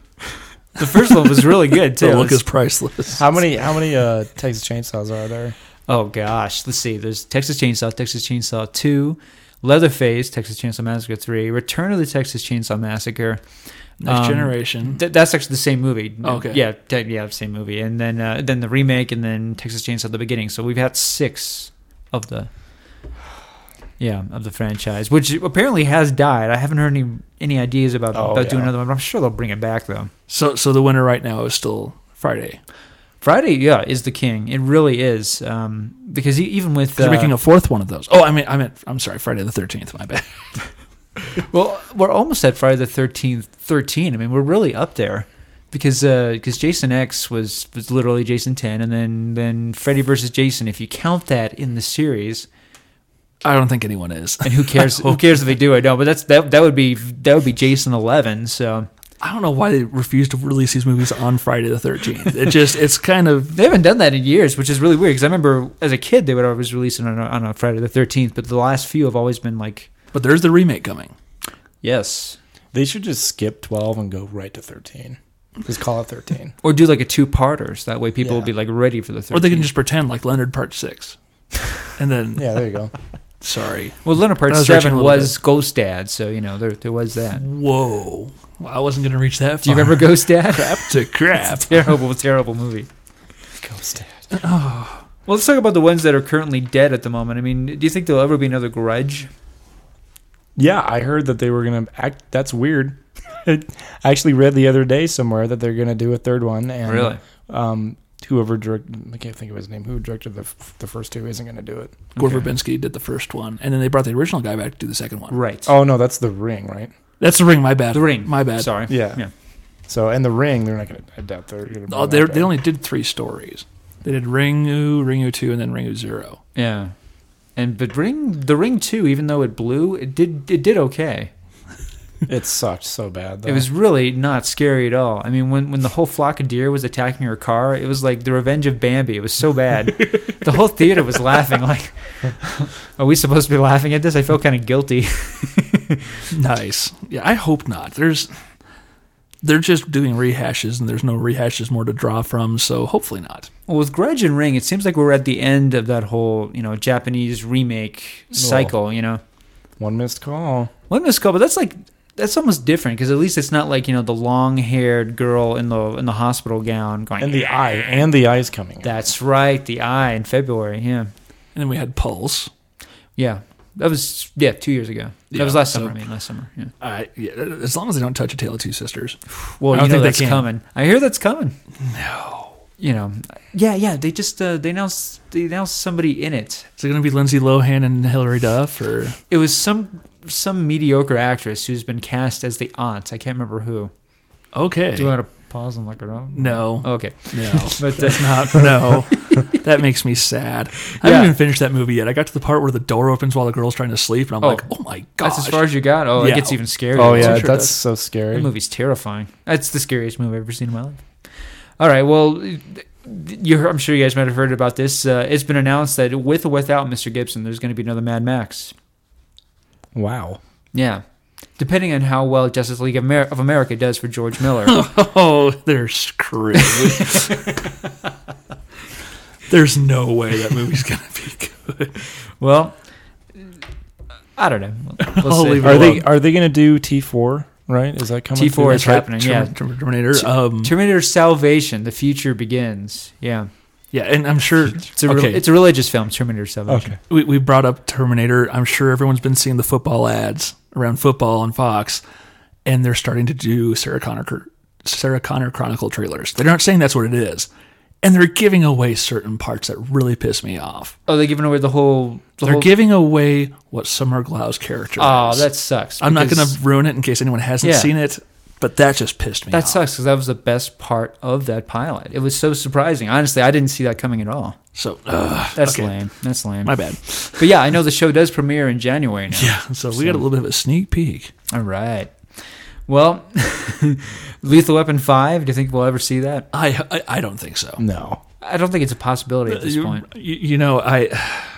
Speaker 2: The first one was really good too.
Speaker 1: The look
Speaker 2: It's-
Speaker 1: is priceless.
Speaker 3: How many? How many uh, Texas Chainsaws are there?
Speaker 2: oh gosh, let's see. There's Texas Chainsaw, Texas Chainsaw two, Leatherface, Texas Chainsaw Massacre three, Return of the Texas Chainsaw Massacre.
Speaker 1: Next
Speaker 2: Um,
Speaker 1: Generation.
Speaker 2: Th- that's actually the same movie.
Speaker 1: Okay.
Speaker 2: Yeah, te- yeah, same movie. And then uh, then the remake, and then Texas Chainsaw at the beginning. So we've had six of the yeah of the franchise, which apparently has died. I haven't heard any any ideas about
Speaker 3: Oh,
Speaker 2: about doing
Speaker 3: yeah.
Speaker 2: another one, but I'm sure they'll bring it back though.
Speaker 1: So, so the winner right now is still Friday.
Speaker 2: Friday, yeah, is the king. It really is, um, because e- even with
Speaker 1: They're
Speaker 2: uh,
Speaker 1: making a fourth one of those. Oh, I mean, I meant. I'm sorry, Friday the thirteenth. My bad.
Speaker 2: well, we're almost at Friday the thirteenth, thirteen. I mean, we're really up there. Because because Jason X was, was literally Jason ten, and then, then Freddy versus Jason, if you count that in the series,
Speaker 1: I don't think anyone is.
Speaker 2: and who cares?
Speaker 1: I
Speaker 2: Who
Speaker 1: hope-
Speaker 2: cares if they do? I know, but that's that that would be that would be Jason eleven. So
Speaker 1: I don't know why they refuse to release these movies on Friday the thirteenth. It just, it's kind of.
Speaker 2: they haven't done that in years, which is really weird. Because I remember as a kid they would always release it on a, on a Friday the thirteenth, but the last few have always been like
Speaker 1: But there's the remake coming.
Speaker 2: yes,
Speaker 3: They should just skip twelve and go right to thirteen. Just call it thirteen.
Speaker 2: or do like a two parters. That way people
Speaker 3: Yeah.
Speaker 2: will be like ready for the thirteenth.
Speaker 1: Or they can just pretend like Leonard Part six. And then,
Speaker 3: Yeah, there you go.
Speaker 1: sorry.
Speaker 2: well, Leonard Part
Speaker 1: I was reaching
Speaker 2: seven
Speaker 1: a little
Speaker 2: was Ghost Dad, so you know there there was that.
Speaker 1: Whoa. Well, I wasn't going to reach that far.
Speaker 2: Do you remember Ghost Dad?
Speaker 1: Crap to crap.
Speaker 2: terrible, terrible movie.
Speaker 3: Ghost Dad.
Speaker 2: Well, let's talk about the ones that are currently dead at the moment. I mean, do you think there'll ever be another Grudge?
Speaker 3: Yeah, I heard that they were gonna act. That's weird. I actually read the other day somewhere that they're gonna do a third one. And,
Speaker 2: Really?
Speaker 3: Um, whoever directed, I can't think of his name. Who directed the the first two isn't gonna do it.
Speaker 1: Gore
Speaker 2: Okay.
Speaker 1: Verbinski did the first one, and then they brought the original guy back to do the second one.
Speaker 2: Right.
Speaker 3: Oh no, that's The Ring, right?
Speaker 1: That's the Ring. My bad.
Speaker 2: The Ring.
Speaker 1: My bad.
Speaker 2: Sorry.
Speaker 3: Yeah.
Speaker 2: Yeah.
Speaker 3: So, and The Ring, they're not gonna. I doubt they're gonna.
Speaker 1: Oh, they they only did three stories. They did Ringu, Ringu two, and then Ringu Zero.
Speaker 2: Yeah. And but Ring, the Ring two, even though it blew, it did it did okay.
Speaker 3: It sucked so bad. Though.
Speaker 2: It was really not scary at all. I mean, when when the whole flock of deer was attacking her car, it was like the Revenge of Bambi. It was so bad. The whole theater was laughing. Like, are we supposed to be laughing at this? I felt kind of guilty.
Speaker 1: Nice. Yeah, I hope not. There's, they're just doing rehashes, and there's no rehashes more to draw from. So hopefully not.
Speaker 2: Well, with Grudge and Ring, it seems like we're at the end of that whole, you know, Japanese remake cycle. You know,
Speaker 3: one missed call.
Speaker 2: one missed call, but that's like that's almost different because at least it's not like you know the long-haired girl in the in the hospital gown going.
Speaker 3: And the eye, and the eye's coming.
Speaker 2: That's right, the Eye in February. Yeah,
Speaker 1: And then we had Pulse.
Speaker 2: yeah. That was yeah, two years ago. That
Speaker 1: Yeah,
Speaker 2: was last
Speaker 1: so-
Speaker 2: summer. I mean, last summer. Yeah.
Speaker 1: I, yeah, as long as they don't touch A Tale of Two Sisters.
Speaker 2: Well,
Speaker 1: I
Speaker 2: you
Speaker 1: don't
Speaker 2: know
Speaker 1: think they
Speaker 2: that's
Speaker 1: can.
Speaker 2: coming. I hear that's coming.
Speaker 1: No.
Speaker 2: You know, yeah, yeah. They just uh, they announced they announced somebody in it.
Speaker 1: Is it going to be Lindsay Lohan and Hilary Duff, or
Speaker 2: It was some some mediocre actress who's been cast as the aunt. I can't remember who.
Speaker 1: okay?
Speaker 2: Do you want to pause and look it up?
Speaker 1: No,
Speaker 2: Okay,
Speaker 1: no,
Speaker 2: but uh,
Speaker 1: that's not. No, that makes me sad. I
Speaker 2: Yeah.
Speaker 1: haven't even finished that movie yet. I got to the part where the door opens while the girl's trying to sleep, and I'm
Speaker 2: Oh.
Speaker 1: like, oh my god,
Speaker 2: that's as far as you got. Oh,
Speaker 1: Yeah.
Speaker 2: it gets even scarier.
Speaker 3: Oh
Speaker 1: it
Speaker 3: yeah,
Speaker 1: sure
Speaker 3: that's
Speaker 1: does.
Speaker 3: so scary.
Speaker 2: That movie's terrifying. That's the scariest movie I've ever seen in my life. All right, well, you heard, I'm sure you guys might have heard about this. Uh, it's been announced that with or without Mister Gibson, there's going to be another Mad Max.
Speaker 3: Wow.
Speaker 2: Yeah, depending on how well Justice League of, Amer- of America does for George Miller.
Speaker 1: Oh, they're screwed. There's no way that movie's going to be good.
Speaker 2: Well, I don't know. We'll
Speaker 1: I'll
Speaker 2: see.
Speaker 1: leave it
Speaker 3: Are they
Speaker 1: alone.
Speaker 3: are they going to do T four? Right? Is that coming?
Speaker 2: T four
Speaker 3: through?
Speaker 2: is happening. Yeah,
Speaker 1: Term- Terminator. Um,
Speaker 2: Terminator Salvation: The Future Begins. Yeah,
Speaker 1: yeah, and I'm sure.
Speaker 2: it's a re-
Speaker 1: okay,
Speaker 2: it's a religious film. Terminator Salvation.
Speaker 3: Okay.
Speaker 1: we, we brought up Terminator. I'm sure everyone's been seeing the football ads around football on Fox, and they're starting to do Sarah Connor Sarah Connor Chronicle trailers. They're not saying that's what it is, and they're giving away certain parts that really piss me off.
Speaker 2: Oh, they're giving away the whole. The
Speaker 1: They're
Speaker 2: whole,
Speaker 1: giving away what Summer Glau's character
Speaker 2: Oh,
Speaker 1: is.
Speaker 2: that sucks.
Speaker 1: I'm not
Speaker 2: because
Speaker 1: going to ruin it in case anyone hasn't
Speaker 2: Yeah.
Speaker 1: seen it, but that just pissed me
Speaker 2: That
Speaker 1: off.
Speaker 2: sucks because that was the best part of that pilot. It was so surprising. Honestly, I didn't see that coming at all.
Speaker 1: So uh,
Speaker 2: That's
Speaker 1: okay.
Speaker 2: lame. That's lame.
Speaker 1: My bad.
Speaker 2: But yeah, I know the show does premiere in January now.
Speaker 1: Yeah, so we got a little bit of a sneak peek.
Speaker 2: All right. Well, Lethal Weapon five, do you think we'll ever see that?
Speaker 1: I I, I don't think so.
Speaker 3: No.
Speaker 2: I don't think it's a possibility at this
Speaker 1: you,
Speaker 2: point.
Speaker 1: You, you know, I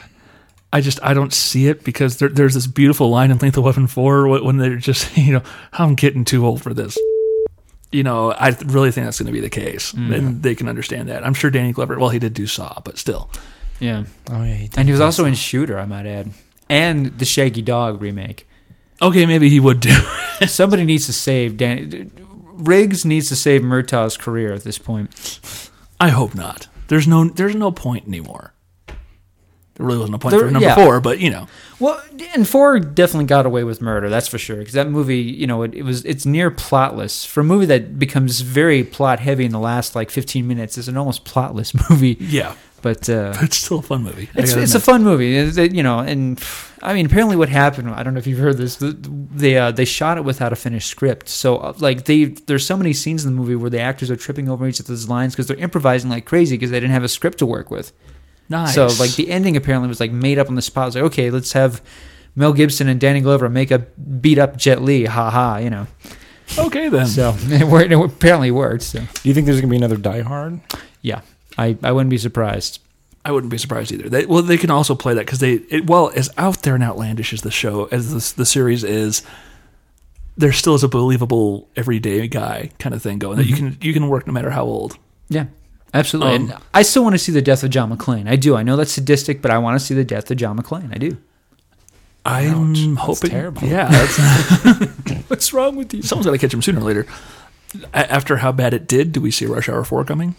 Speaker 1: I just I don't see it because there, there's this beautiful line in Lethal Weapon four when they're just, you know, I'm getting too old for this. You know, I really think that's going to be the case, and they can understand that. I'm sure Danny Glover. Well, he did do Saw, but still.
Speaker 2: Yeah.
Speaker 3: Oh yeah. He did.
Speaker 2: And he was also in Shooter, I might add. And the Shaggy Dog remake.
Speaker 1: Okay, maybe he would do.
Speaker 2: Somebody needs to save Danny. Riggs needs to save Murtaugh's career at this point.
Speaker 1: I hope not. There's no there's no point anymore. There really wasn't a point
Speaker 2: There-
Speaker 1: for number
Speaker 2: yeah.
Speaker 1: four, but you know.
Speaker 2: Well, and four definitely got away with murder, that's for sure. Because that movie, you know, it, it was it's near plotless. For a movie that becomes very plot heavy in the last like fifteen minutes, it's an almost plotless movie.
Speaker 1: Yeah,
Speaker 2: But uh,
Speaker 1: it's still a fun movie. I
Speaker 2: it's
Speaker 1: gotta
Speaker 2: it's a
Speaker 1: admit.
Speaker 2: fun movie, It's- it- you know. And I mean, apparently, what happened? I don't know if you've heard this. the- They uh, they shot it without a finished script. So uh, like they there's so many scenes in the movie where the actors are tripping over each other's lines because they're improvising like crazy because they didn't have a script to work with.
Speaker 1: Nice.
Speaker 2: So like the ending apparently was like made up on the spot. It was like, okay, let's have Mel Gibson and Danny Glover make a beat up Jet Li, ha ha, you know.
Speaker 1: okay then.
Speaker 2: So it, worked, it apparently worked. So
Speaker 3: Do you think there's gonna be another Die Hard?
Speaker 2: yeah, I, I wouldn't be surprised.
Speaker 1: I wouldn't be surprised either. They, well, they can also play that because they, it, well, as out there and outlandish as the show, as the, the series is, there still is a believable everyday guy kind of thing going that you can you can work no matter how old.
Speaker 2: Yeah, absolutely.
Speaker 1: Um,
Speaker 2: and I still want to see the death of John McClane. I do. I know that's sadistic, but I want to see the death of John McClane. I do.
Speaker 1: I'm
Speaker 3: Ouch, that's
Speaker 1: hoping.
Speaker 3: terrible.
Speaker 1: Yeah, that's,
Speaker 2: What's wrong with you?
Speaker 1: someone's got to catch him sooner or later. A- After how bad it did, do we see Rush Hour four coming?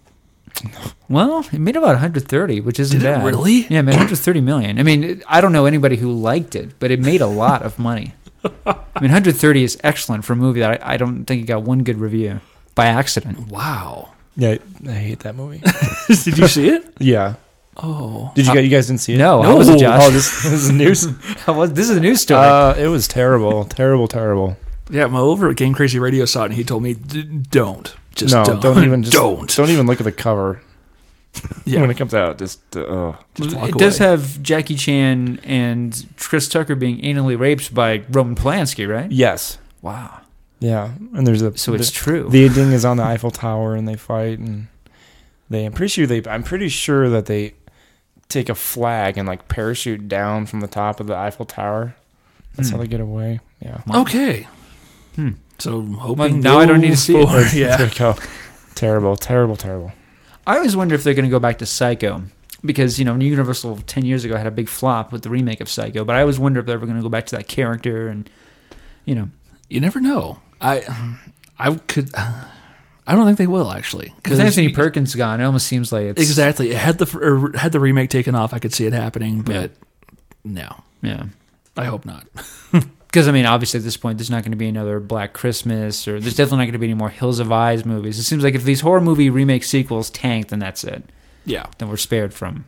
Speaker 2: Well, it made about one hundred thirty, which isn't
Speaker 1: Did it
Speaker 2: bad.
Speaker 1: really?
Speaker 2: Yeah, it made one hundred thirty million. I mean, it- I don't know anybody who liked it, but it made a lot of money. I mean, one hundred thirty is excellent for a movie that I, I don't think it got one good review by accident.
Speaker 1: Wow.
Speaker 3: Yeah, I hate that movie.
Speaker 1: Did you see it?
Speaker 3: yeah.
Speaker 1: Oh,
Speaker 3: Did you guys? You guys didn't see it?
Speaker 2: No, how was it, Josh?
Speaker 3: Oh, this, this is news.
Speaker 2: How was- this is a news story.
Speaker 3: Uh, it was terrible, terrible, terrible.
Speaker 1: yeah. My over at Game Crazy Radio saw it, and he told me, D- "Don't, just
Speaker 3: no,
Speaker 1: don't,
Speaker 3: don't, even just,
Speaker 1: don't."
Speaker 3: don't even look at the cover
Speaker 1: Yeah.
Speaker 3: when it comes out. Just uh, oh.
Speaker 1: Just walk
Speaker 2: it does
Speaker 1: away.
Speaker 2: have Jackie Chan and Chris Tucker being anally raped by Roman Polanski, right?
Speaker 3: Yes,
Speaker 2: Wow.
Speaker 3: yeah, and there's a
Speaker 2: So it's
Speaker 3: the,
Speaker 2: true.
Speaker 3: The ending is on the Eiffel Tower, and they fight, and they. I'm pretty sure they. I'm pretty sure that they take a flag and like parachute down from the top of the Eiffel Tower. That's
Speaker 2: Hmm.
Speaker 3: how they get away. Yeah.
Speaker 1: Okay.
Speaker 2: Hmm.
Speaker 1: So I'm hoping
Speaker 2: Well, now I don't need to see it.
Speaker 1: for- Yeah.
Speaker 3: There you go. Terrible, terrible, terrible.
Speaker 2: I always wonder if they're going to go back to Psycho. Because, you know, Universal ten years ago had a big flop with the remake of Psycho. But I always wonder if they're ever going to go back to that character and, you know.
Speaker 1: You never know. I, I could. I don't think they will actually.
Speaker 2: With Anthony Perkins gone, it almost seems like it's...
Speaker 1: Exactly. Had the or had the remake taken off, I could see it happening, but no.
Speaker 2: Yeah.
Speaker 1: I hope not.
Speaker 2: Because, I mean, obviously at this point, there's not going to be another Black Christmas, or there's definitely not going to be any more Hills of Eyes movies. It seems like if these horror movie remake sequels tank, then that's it.
Speaker 1: Yeah.
Speaker 2: Then we're spared from.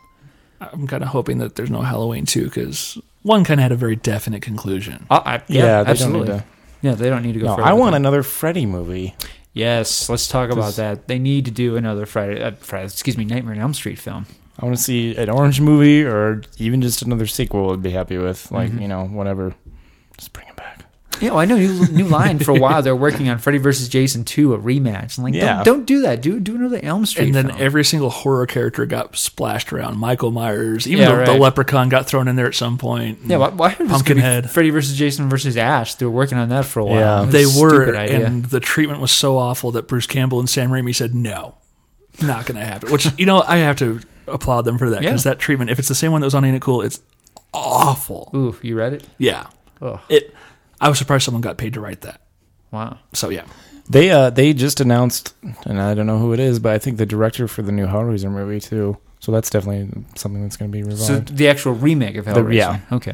Speaker 1: I'm kind of hoping that there's no Halloween two, because one kind of had a very definite conclusion.
Speaker 2: Uh, I, yeah,
Speaker 3: Yeah, they
Speaker 2: absolutely.
Speaker 3: don't need to.
Speaker 2: Yeah, they don't need to go
Speaker 3: No,
Speaker 2: further
Speaker 3: I
Speaker 2: with
Speaker 3: want
Speaker 2: it.
Speaker 3: another Freddy movie.
Speaker 2: Yes, let's talk about
Speaker 3: 'Cause-
Speaker 2: that. They need to do another Friday, uh, Friday, excuse me, Nightmare on Elm Street film.
Speaker 3: I want to see an Orange movie or even just another sequel. I'd be happy with, like
Speaker 2: Mhm.
Speaker 3: you know, whatever. Just bring it back.
Speaker 2: Yeah, well, I know new new line for a while. They're working on Freddy versus Jason two, a rematch. I'm like,
Speaker 3: Yeah.
Speaker 2: don't, don't do that. Do do another Elm Street.
Speaker 1: And then
Speaker 2: film.
Speaker 1: every single horror character got splashed around. Michael Myers, even
Speaker 2: Yeah,
Speaker 1: the, the
Speaker 2: right.
Speaker 1: Leprechaun got thrown in there at some point.
Speaker 2: yeah, why, why was this gonna be
Speaker 1: Pumpkinhead.
Speaker 2: Freddy versus Jason versus Ash? They were working on that for a while.
Speaker 3: Yeah.
Speaker 2: It was
Speaker 1: They
Speaker 2: a
Speaker 1: were,
Speaker 2: stupid idea.
Speaker 1: and the treatment was so awful that Bruce Campbell and Sam Raimi said, no, not going to happen. Which, you know, I have to applaud them for that, because
Speaker 2: Yeah.
Speaker 1: that treatment, if it's the same one that was on Ain't It Cool, it's awful.
Speaker 2: Ooh, you read it?
Speaker 1: Yeah.
Speaker 2: Oh,
Speaker 1: It. I was surprised someone got paid to write that.
Speaker 2: wow.
Speaker 1: So, yeah.
Speaker 3: They uh they just announced, and I don't know who it is, but I think the director for the new Hellraiser movie too. So that's definitely something that's going to be revived.
Speaker 2: So the actual remake of Hellraiser.
Speaker 3: yeah.
Speaker 2: Okay.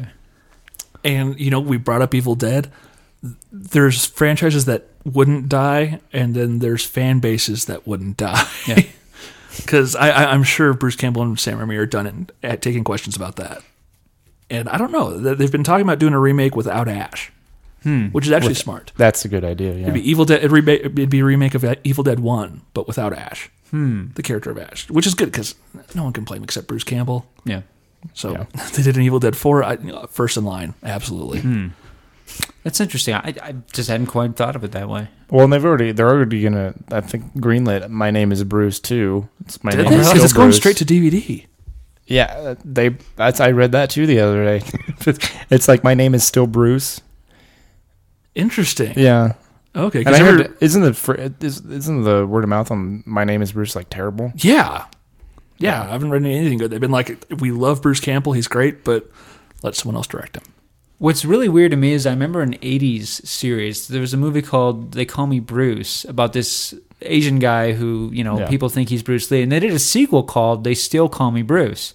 Speaker 1: And, you know, we brought up Evil Dead. There's franchises that wouldn't die, and then there's fan bases that wouldn't die.
Speaker 2: Yeah.
Speaker 1: Because I, I, I'm sure Bruce Campbell and Sam Raimi are done in, at taking questions about that. And I don't know. They- They've been talking about doing a remake without Ash,
Speaker 2: Hmm.
Speaker 1: which is actually
Speaker 3: With-
Speaker 1: smart.
Speaker 3: That's a good idea. Yeah.
Speaker 1: It'd be Evil Dead. It'd, reba- it'd be a remake of Evil Dead One, but without Ash,
Speaker 2: Hmm.
Speaker 1: the character of Ash, which is good because no one can play him except Bruce Campbell.
Speaker 2: Yeah.
Speaker 1: So
Speaker 3: Yeah.
Speaker 1: they did an Evil Dead Four, I, you know, first in line, absolutely.
Speaker 2: Hmm. That's interesting. I, I just hadn't quite thought of it that way.
Speaker 3: Well, and they've already they're already gonna I think greenlit. My name is Bruce too. It's my
Speaker 1: Did
Speaker 3: name
Speaker 1: they?
Speaker 3: is
Speaker 1: 'Cause
Speaker 3: still
Speaker 1: it's going
Speaker 3: Bruce.
Speaker 1: straight to D V D.
Speaker 3: Yeah, uh, they. That's I read that too the other day. It's like my name is still Bruce.
Speaker 1: Interesting.
Speaker 3: Yeah,
Speaker 1: Okay.
Speaker 3: and
Speaker 1: 'cause
Speaker 3: I
Speaker 1: I
Speaker 3: heard
Speaker 1: heard-
Speaker 3: isn't the fr- is, isn't the word of mouth on my name is Bruce like terrible?
Speaker 1: Yeah. Yeah, I haven't read anything good. They've been like, we love Bruce Campbell, he's great, but let someone else direct him.
Speaker 2: What's really weird to me is I remember an eighties series. There was a movie called They Call Me Bruce about this Asian guy who, you know,
Speaker 3: Yeah.
Speaker 2: people think he's Bruce Lee. And they did a sequel called They Still Call Me Bruce.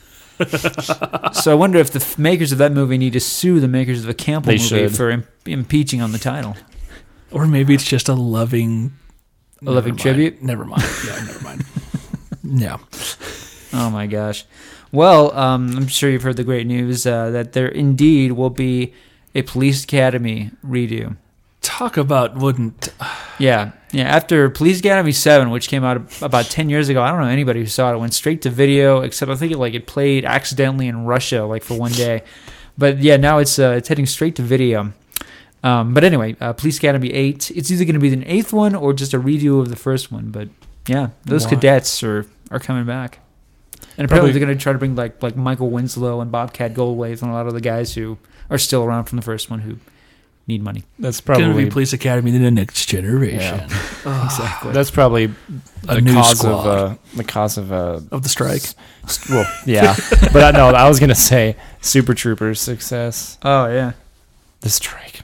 Speaker 2: So I wonder if the f- makers of that movie need to sue the makers of the Campbell
Speaker 3: They
Speaker 2: movie
Speaker 3: should.
Speaker 2: for im- impeaching on the title.
Speaker 1: Or maybe it's just a loving...
Speaker 2: A loving
Speaker 1: Never mind.
Speaker 2: tribute?
Speaker 1: Never mind. Yeah, never mind. Yeah.
Speaker 2: Oh my gosh. Well, um, I'm sure you've heard the great news uh, that there indeed will be a Police Academy redo.
Speaker 1: Talk about wouldn't...
Speaker 2: Yeah, yeah. After Police Academy seven, which came out about ten years ago, I don't know anybody who saw it. It went straight to video, except I think it like it played accidentally in Russia, like for one day. But yeah, now it's uh, it's heading straight to video. Um, but anyway, uh, Police Academy eight. It's either going to be the eighth one or just a redo of the first one. But yeah, those
Speaker 3: Why?
Speaker 2: cadets are are coming back, and apparently
Speaker 3: Probably-
Speaker 2: they're going to try to bring like like Michael Winslow and Bobcat Goldthwait and a lot of the guys who are still around from the first one who need money.
Speaker 3: That's
Speaker 1: Going to
Speaker 3: probably
Speaker 1: be Police Academy the next generation.
Speaker 2: Exactly.
Speaker 3: that's probably
Speaker 1: A
Speaker 3: the
Speaker 1: new
Speaker 3: cause
Speaker 1: squad.
Speaker 3: of uh, the cause of uh,
Speaker 1: Of the strike.
Speaker 3: s- well, yeah, but I know I was gonna say Super Troopers success.
Speaker 2: Oh yeah.
Speaker 3: The strike.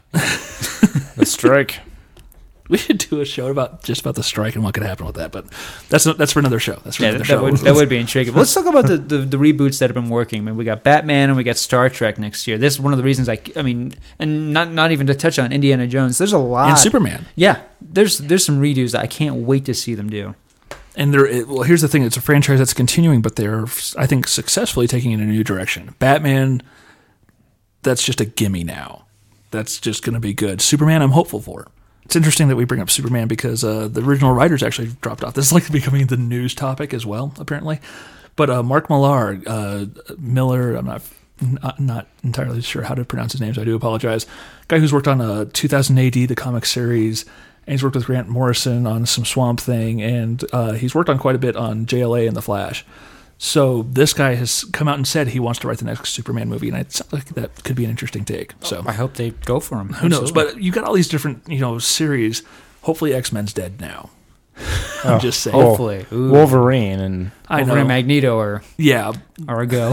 Speaker 3: The strike.
Speaker 1: We should do a show about just about the strike and what could happen with that, but that's that's for another show. That's for
Speaker 2: Yeah,
Speaker 1: another
Speaker 2: that,
Speaker 1: show.
Speaker 2: that would that would be intriguing. Let's talk about the, the, the reboots that have been working. I mean, we got Batman and we got Star Trek next year. This is one of the reasons I, I mean, and not not even to touch on Indiana Jones. There's a lot.
Speaker 1: and Superman.
Speaker 2: Yeah, there's there's some redos that I can't wait to see them do.
Speaker 1: And there, it, well, here's the thing: it's a franchise that's continuing, but they're, I think, successfully taking it in a new direction. Batman, that's just a gimme now. That's just going to be good. Superman, I'm hopeful for. It's interesting that we bring up Superman because uh, the original writers actually dropped off. This is like becoming the news topic as well, apparently. But uh, Mark Millar, uh, Miller, I'm not, not not entirely sure how to pronounce his name, so I do apologize. Guy who's worked on uh, two thousand A D, the comic series, and he's worked with Grant Morrison on some Swamp Thing, and uh, he's worked on quite a bit on J L A and The Flash. So this guy has come out and said he wants to write the next Superman movie, and it sounds like that could be an interesting take. So
Speaker 2: I hope they go for them.
Speaker 1: who knows? But you got all these different, you know, series. Hopefully, X-Men's dead now. I'm
Speaker 3: Oh,
Speaker 1: just saying.
Speaker 3: oh.
Speaker 2: hopefully, Ooh.
Speaker 3: Wolverine and
Speaker 1: I know.
Speaker 2: Wolverine, Magneto, or
Speaker 1: Yeah.
Speaker 2: or a go.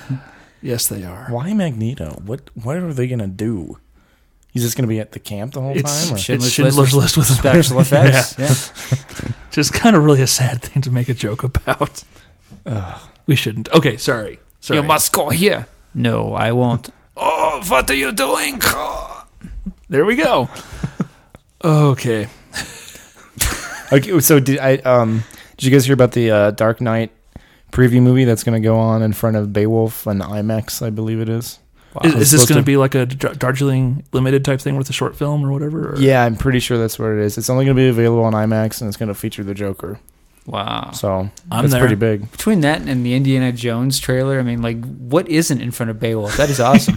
Speaker 1: Yes, they are.
Speaker 3: why Magneto? What what are they gonna do? He's just gonna be at the camp the whole
Speaker 1: It's-
Speaker 3: time? Or?
Speaker 1: shit. It's Schindler's List with
Speaker 2: special effects. Yeah.
Speaker 1: Just kind of really a sad thing to make a joke about.
Speaker 3: Ugh.
Speaker 1: We shouldn't. Okay, sorry. Sorry.
Speaker 2: You must go here. No, I won't.
Speaker 1: Oh, what are you doing? There we go. Okay.
Speaker 3: Okay, so did I? Um, did you guys hear about the uh, Dark Knight preview movie that's going to go on in front of Beowulf on IMAX? I believe it is.
Speaker 1: Wow. Is, is this
Speaker 3: supposed
Speaker 1: going to
Speaker 3: to-
Speaker 1: be like a Dar- Darjeeling Limited type thing with a short film or whatever? Or?
Speaker 3: Yeah, I'm pretty sure that's what it is. It's only going to be available on IMAX, and it's going to feature the Joker.
Speaker 2: Wow.
Speaker 3: So
Speaker 1: I'm
Speaker 3: that's
Speaker 1: there.
Speaker 3: pretty big.
Speaker 2: Between that and the Indiana Jones trailer, I mean, like, what isn't in front of Beowulf? That is awesome.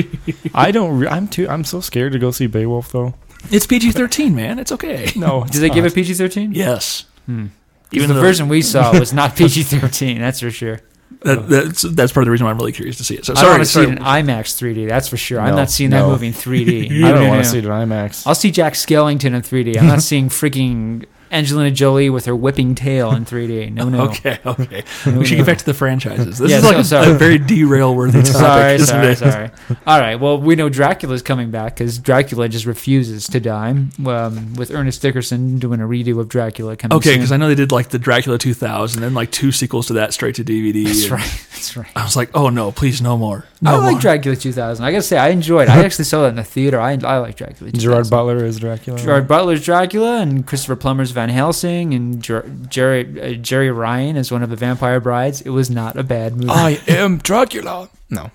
Speaker 3: I don't. Re- I'm too. I'm so scared to go see Beowulf though.
Speaker 1: It's P G thirteen, man. It's okay.
Speaker 3: No,
Speaker 2: Did they give it P G thirteen?
Speaker 1: Yes.
Speaker 2: Hmm.
Speaker 1: Even
Speaker 2: Even the
Speaker 1: though-
Speaker 2: version we saw was not P G thirteen, that's for sure.
Speaker 1: That, that's that's part of the reason why I'm really curious to see it. So
Speaker 2: I
Speaker 1: sorry,
Speaker 2: want to see
Speaker 1: sorry.
Speaker 2: it in IMAX three D, that's for sure. I'm
Speaker 3: No,
Speaker 2: not seeing that
Speaker 3: no.
Speaker 2: movie in three D.
Speaker 3: I don't
Speaker 2: No,
Speaker 3: want
Speaker 2: no.
Speaker 3: to see it in IMAX.
Speaker 2: I'll see Jack Skellington in three D. I'm not seeing freaking Angelina Jolie with her whipping tail in three D. No, no.
Speaker 1: Okay, okay.
Speaker 2: No,
Speaker 1: we should
Speaker 2: no.
Speaker 1: get back to the franchises. This
Speaker 2: Yeah,
Speaker 1: is like
Speaker 2: so-
Speaker 1: a,
Speaker 2: sorry.
Speaker 1: a very derail-worthy topic,
Speaker 2: Sorry,
Speaker 1: isn't
Speaker 2: sorry,
Speaker 1: it?
Speaker 2: sorry. All right, well, we know Dracula's coming back because Dracula just refuses to die. Um, with Ernest Dickerson doing a redo of Dracula coming
Speaker 1: Okay,
Speaker 2: soon.
Speaker 1: because I know they did like the Dracula two thousand and like two sequels to that straight to D V D.
Speaker 2: That's
Speaker 1: and
Speaker 2: right, that's right.
Speaker 1: I was like, oh no, please no more. No
Speaker 2: I like
Speaker 1: more.
Speaker 2: Dracula two thousand. I gotta say, I enjoyed it. I actually saw that in the theater. I, I like Dracula two thousand.
Speaker 3: Gerard Butler is Dracula.
Speaker 2: Gerard Butler's Dracula and Christopher Plummer's Van Helsing and Jer- Jerry uh, Jerry Ryan as one of the vampire brides. It was not a bad movie.
Speaker 3: I am Dracula. No.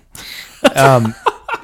Speaker 3: Um,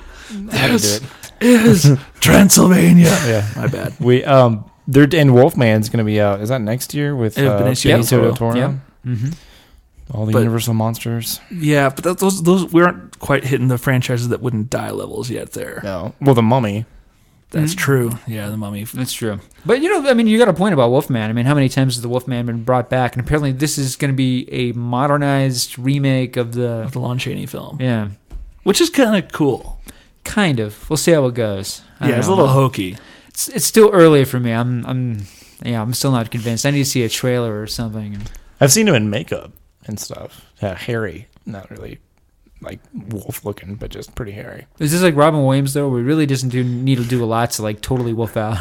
Speaker 3: how to do it?
Speaker 1: Is Transylvania.
Speaker 3: Yeah.
Speaker 1: My bad.
Speaker 3: We um, they're and Wolfman's going to be out. Is that next year with
Speaker 1: Yeah,
Speaker 3: uh,
Speaker 1: Benicio del
Speaker 3: Benicio
Speaker 1: Toro.
Speaker 3: del Toro?
Speaker 2: Yep. Mm-hmm.
Speaker 3: All the
Speaker 1: But-
Speaker 3: Universal monsters.
Speaker 1: Yeah, but that, those those we aren't quite hitting the franchises that wouldn't die levels yet. There,
Speaker 3: No. Well, the Mummy.
Speaker 1: that's
Speaker 2: Mhm.
Speaker 1: true. Yeah, the Mummy.
Speaker 2: That's true. But, you know, I mean, you got a point about Wolfman. I mean, how many times has the Wolfman been brought back? And apparently this is going to be a modernized remake of the...
Speaker 1: The Lon Chaney film,
Speaker 2: Yeah,
Speaker 1: which is kind of cool.
Speaker 2: kind of. We'll see how it goes. I
Speaker 1: Yeah,
Speaker 2: don't
Speaker 1: it's a
Speaker 2: know.
Speaker 1: little hokey.
Speaker 2: It's, it's still early for me. I'm, I'm, yeah, I'm still not convinced. I need to see a trailer or something.
Speaker 3: I've seen him in makeup and stuff. Uh, hairy. Not really like wolf looking, but just pretty hairy.
Speaker 2: Is this like Robin Williams, though? We really doesn't do, need to do a lot to, like, totally wolf out.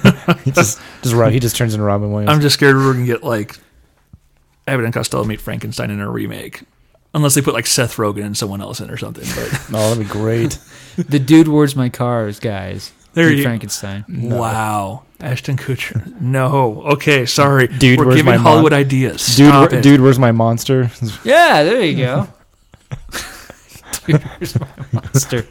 Speaker 3: He just, just right. He just turns into Robin Williams.
Speaker 1: I'm just scared we're gonna get like Abbott and Costello meet Frankenstein in a remake, unless they put like Seth Rogen and someone else in or something. But
Speaker 3: Oh, that'd be great.
Speaker 2: The Dude, Where's My Cars, guys.
Speaker 1: There
Speaker 2: Keith
Speaker 1: you-
Speaker 2: Frankenstein.
Speaker 1: wow, Ashton Kutcher. No, okay, sorry,
Speaker 3: Dude,
Speaker 1: we're
Speaker 3: where's
Speaker 1: giving
Speaker 3: my
Speaker 1: Hollywood
Speaker 3: mon-
Speaker 1: ideas.
Speaker 3: Dude,
Speaker 1: Stop
Speaker 3: where-
Speaker 1: it.
Speaker 3: dude, where's my monster?
Speaker 2: Yeah, there you go. Dude, Where's My Monster.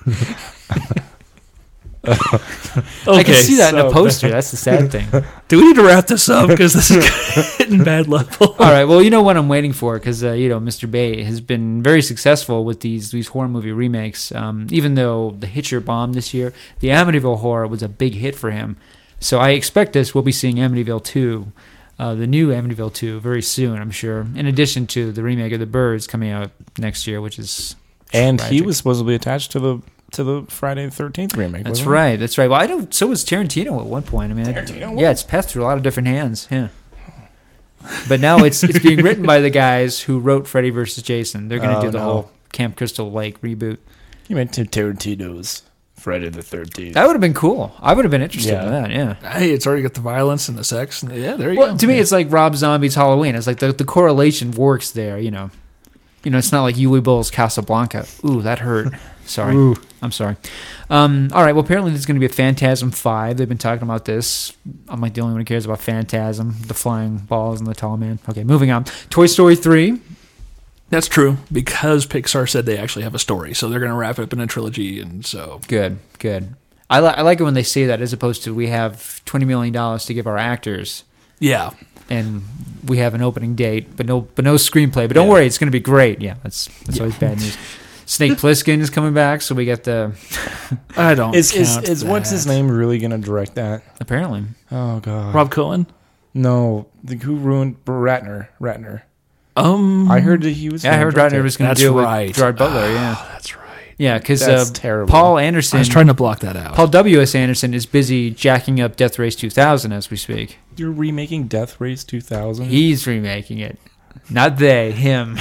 Speaker 2: I can see that in
Speaker 3: so
Speaker 2: a poster. That's the sad thing.
Speaker 1: Do we need to wrap this up because this is hitting bad level?
Speaker 2: All right. Well, you know what I'm waiting for because uh, you know Mister Bay has been very successful with these these horror movie remakes. Um, even though The Hitcher bombed this year, the Amityville Horror was a big hit for him. So I expect us we'll be seeing Amityville two, uh, the new Amityville two, very soon. I'm sure. In addition to the remake of The Birds coming out next year, which is
Speaker 3: And he
Speaker 2: tragic.
Speaker 3: was supposedly attached to the to the Friday the thirteenth remake.
Speaker 2: That's
Speaker 3: wasn't he?
Speaker 2: right. That's right. Well, I don't. So was Tarantino at one point. I mean,
Speaker 3: Tarantino
Speaker 2: yeah, it's passed through a lot of different hands. Yeah. But now it's it's being written by the guys who wrote Freddy versus Jason. They're going to
Speaker 3: Oh,
Speaker 2: do the
Speaker 3: no.
Speaker 2: whole Camp Crystal Lake reboot.
Speaker 3: You meant to Tarantino's Friday the thirteenth.
Speaker 2: That would have been cool. I would have been interested
Speaker 3: Yeah.
Speaker 2: in that. Yeah.
Speaker 1: Hey, it's already got the violence and the sex. And yeah, there you
Speaker 2: Well,
Speaker 1: go.
Speaker 2: to me, it's like Rob Zombie's Halloween. It's like the the correlation works there. You know. You know, it's not like Uwe Boll's Casablanca. Ooh, that hurt. Sorry.
Speaker 3: Ooh.
Speaker 2: I'm sorry. Um, all right. Well, apparently there's going to be a Phantasm five. They've been talking about this. I'm like the only one who cares about Phantasm, the flying balls and the tall man. Okay, moving on. Toy Story three.
Speaker 1: That's true because Pixar said they actually have a story, so they're going to wrap it up in a trilogy, and so
Speaker 2: Good, good. I, li- I like it when they say that as opposed to we have twenty million dollars to give our actors
Speaker 1: yeah.
Speaker 2: and we have an opening date, but no but no screenplay. But don't
Speaker 1: Yeah.
Speaker 2: worry, it's going to be great. Yeah, that's that's always bad news. Snake Plissken is coming back, so we got the...
Speaker 1: I don't.
Speaker 3: Is is,
Speaker 1: count
Speaker 3: is what's his
Speaker 1: that.
Speaker 3: name really gonna direct that?
Speaker 2: Apparently.
Speaker 3: Oh god.
Speaker 1: Rob Cohen.
Speaker 3: No, the, who ruined Ratner? Ratner.
Speaker 1: Um,
Speaker 3: I heard that he was.
Speaker 2: Yeah, I
Speaker 3: gonna
Speaker 2: heard
Speaker 3: direct
Speaker 2: Ratner
Speaker 3: it.
Speaker 2: was going to
Speaker 1: That's
Speaker 2: do it
Speaker 1: right.
Speaker 2: with Gerard Butler, yeah.
Speaker 1: Oh, that's right.
Speaker 2: Yeah, because
Speaker 3: That's
Speaker 2: uh,
Speaker 3: terrible.
Speaker 2: Paul
Speaker 1: I
Speaker 2: Anderson...
Speaker 1: was trying to block that out.
Speaker 2: Paul W S. Anderson is busy jacking up Death Race two thousand as we speak.
Speaker 3: You're remaking Death Race two thousand.
Speaker 2: He's remaking it. Not they, him.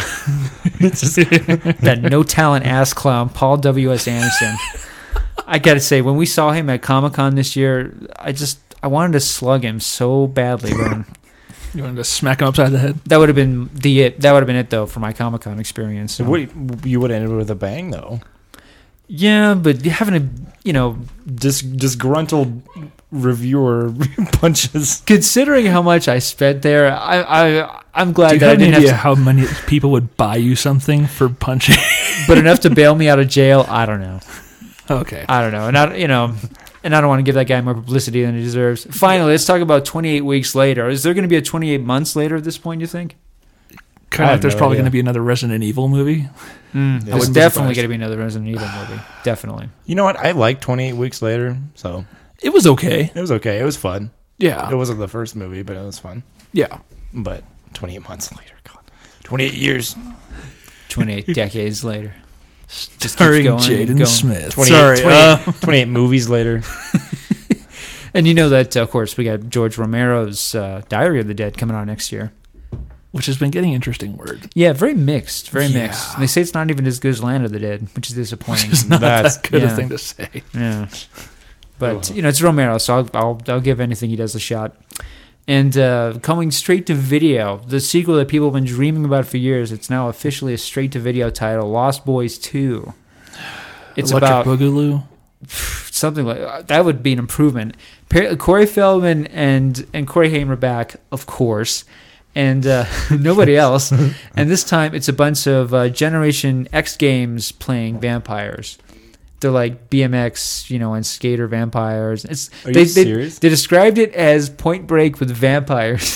Speaker 2: That no talent ass clown, Paul W S. Anderson. I gotta say, when we saw him at Comic Con this year, I just I wanted to slug him so badly. Man.
Speaker 1: You wanted to smack him upside the head?
Speaker 2: That would have been the it. That would have been it though for my Comic Con experience. So.
Speaker 3: What, you would have ended with a bang, though.
Speaker 2: Yeah, but having a you know
Speaker 3: Dis- disgruntled reviewer punches.
Speaker 2: considering how much I spent there, I I I'm glad
Speaker 1: Do you
Speaker 2: that I
Speaker 1: have any
Speaker 2: didn't
Speaker 1: idea
Speaker 2: have to,
Speaker 1: how many people would buy you something for punching?
Speaker 2: but enough to bail me out of jail. I don't know.
Speaker 1: Okay.
Speaker 2: I don't know, and I you know. And I don't want to give that guy more publicity than he deserves. Finally, let's talk about twenty-eight weeks later. Is there going to be a twenty-eight months later at this point, you think?
Speaker 1: Kind of
Speaker 3: I
Speaker 1: like there's
Speaker 3: have no
Speaker 1: probably
Speaker 3: idea.
Speaker 1: going to be another Resident Evil movie.
Speaker 2: Mm,
Speaker 3: I
Speaker 2: there's
Speaker 3: wouldn't be
Speaker 2: definitely
Speaker 3: surprised.
Speaker 2: going to be another Resident Evil movie. Definitely.
Speaker 3: You know what? I like twenty-eight weeks later, so
Speaker 1: It was okay.
Speaker 3: it was okay. It was fun.
Speaker 1: Yeah.
Speaker 3: It wasn't the first movie, but it was fun.
Speaker 1: Yeah.
Speaker 3: But twenty-eight months later, God. twenty-eight years.
Speaker 2: twenty-eight decades later. Just
Speaker 1: Starring
Speaker 2: keeps going and
Speaker 1: Jaden
Speaker 2: going.
Speaker 1: Smith.
Speaker 3: twenty-eight,
Speaker 1: Sorry.
Speaker 3: twenty-eight,
Speaker 1: uh,
Speaker 3: twenty-eight movies later.
Speaker 2: And you know that, of course, we got George Romero's uh, Diary of the Dead coming out next year.
Speaker 1: which has been getting interesting word.
Speaker 2: Yeah, very mixed. Very
Speaker 1: Yeah.
Speaker 2: mixed. They say it's not even as good as Land of the Dead, which is disappointing.
Speaker 1: Which is not
Speaker 3: That's-
Speaker 1: that good
Speaker 2: yeah.
Speaker 1: a thing to say.
Speaker 2: Yeah. But, you know, it's Romero, so I'll, I'll, I'll give anything he does a shot. And uh, coming straight to video, the sequel that people have been dreaming about for years, it's now officially a straight to video title, Lost Boys two. It's
Speaker 1: Electric
Speaker 2: about
Speaker 1: Boogaloo.
Speaker 2: something like that would be an improvement. Apparently, Corey Feldman and and Corey Haim are back, of course, and uh, nobody else. And this time, it's a bunch of uh, Generation X games playing vampires. They're like B M X, you know, and skater vampires. It's
Speaker 3: Are you
Speaker 2: they, they,
Speaker 3: serious?
Speaker 2: They described it as Point Break with vampires.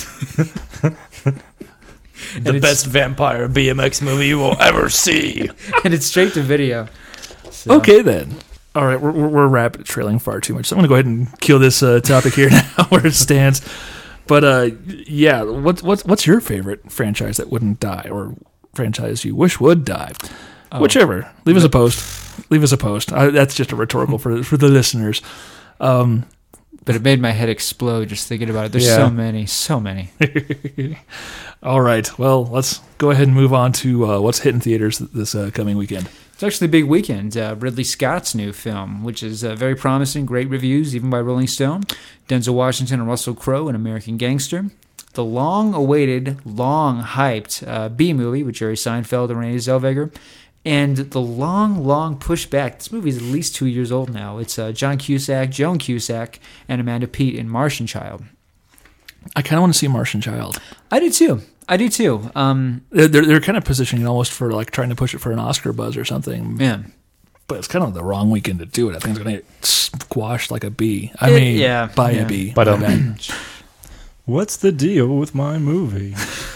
Speaker 3: The
Speaker 2: it's-
Speaker 3: best vampire B M X movie you will ever see.
Speaker 2: And it's straight to video. So-
Speaker 1: Okay, then. All right, we're, we're, we're rapid trailing far too much. So I'm going to go ahead and kill this uh, topic here now where it stands. But uh, yeah, what's what's what's your favorite franchise that wouldn't die, or franchise you wish would die?
Speaker 2: Oh.
Speaker 1: Whichever. Leave us a post. Leave us a post. I, that's just a rhetorical for for the listeners. Um,
Speaker 2: But it made my head explode just thinking about it. There's
Speaker 3: Yeah.
Speaker 2: so many, so many.
Speaker 1: all right. Well, let's go ahead and move on to uh, what's hitting theaters this uh, coming weekend.
Speaker 2: It's actually a big weekend. Uh, Ridley Scott's new film, which is uh, very promising, great reviews, even by Rolling Stone. Denzel Washington and Russell Crowe in American Gangster. The long-awaited, long-hyped uh, B-movie with Jerry Seinfeld and Renee Zellweger. And the long, long pushback. This movie is at least two years old now. It's uh, John Cusack, Joan Cusack, and Amanda Peet in Martian Child.
Speaker 1: I kind of want to see Martian Child.
Speaker 2: I do too. I do too. Um,
Speaker 1: They're they're kind of positioning it almost for like trying to push it for an Oscar buzz or something.
Speaker 2: yeah.
Speaker 1: But it's kind of the wrong weekend to do it. I think it's going to get squashed like a bee. I
Speaker 2: It-
Speaker 1: mean,
Speaker 2: yeah,
Speaker 1: by
Speaker 2: yeah.
Speaker 1: a bee.
Speaker 3: But,
Speaker 1: My
Speaker 3: um,
Speaker 1: bad.
Speaker 3: What's the deal with my movie?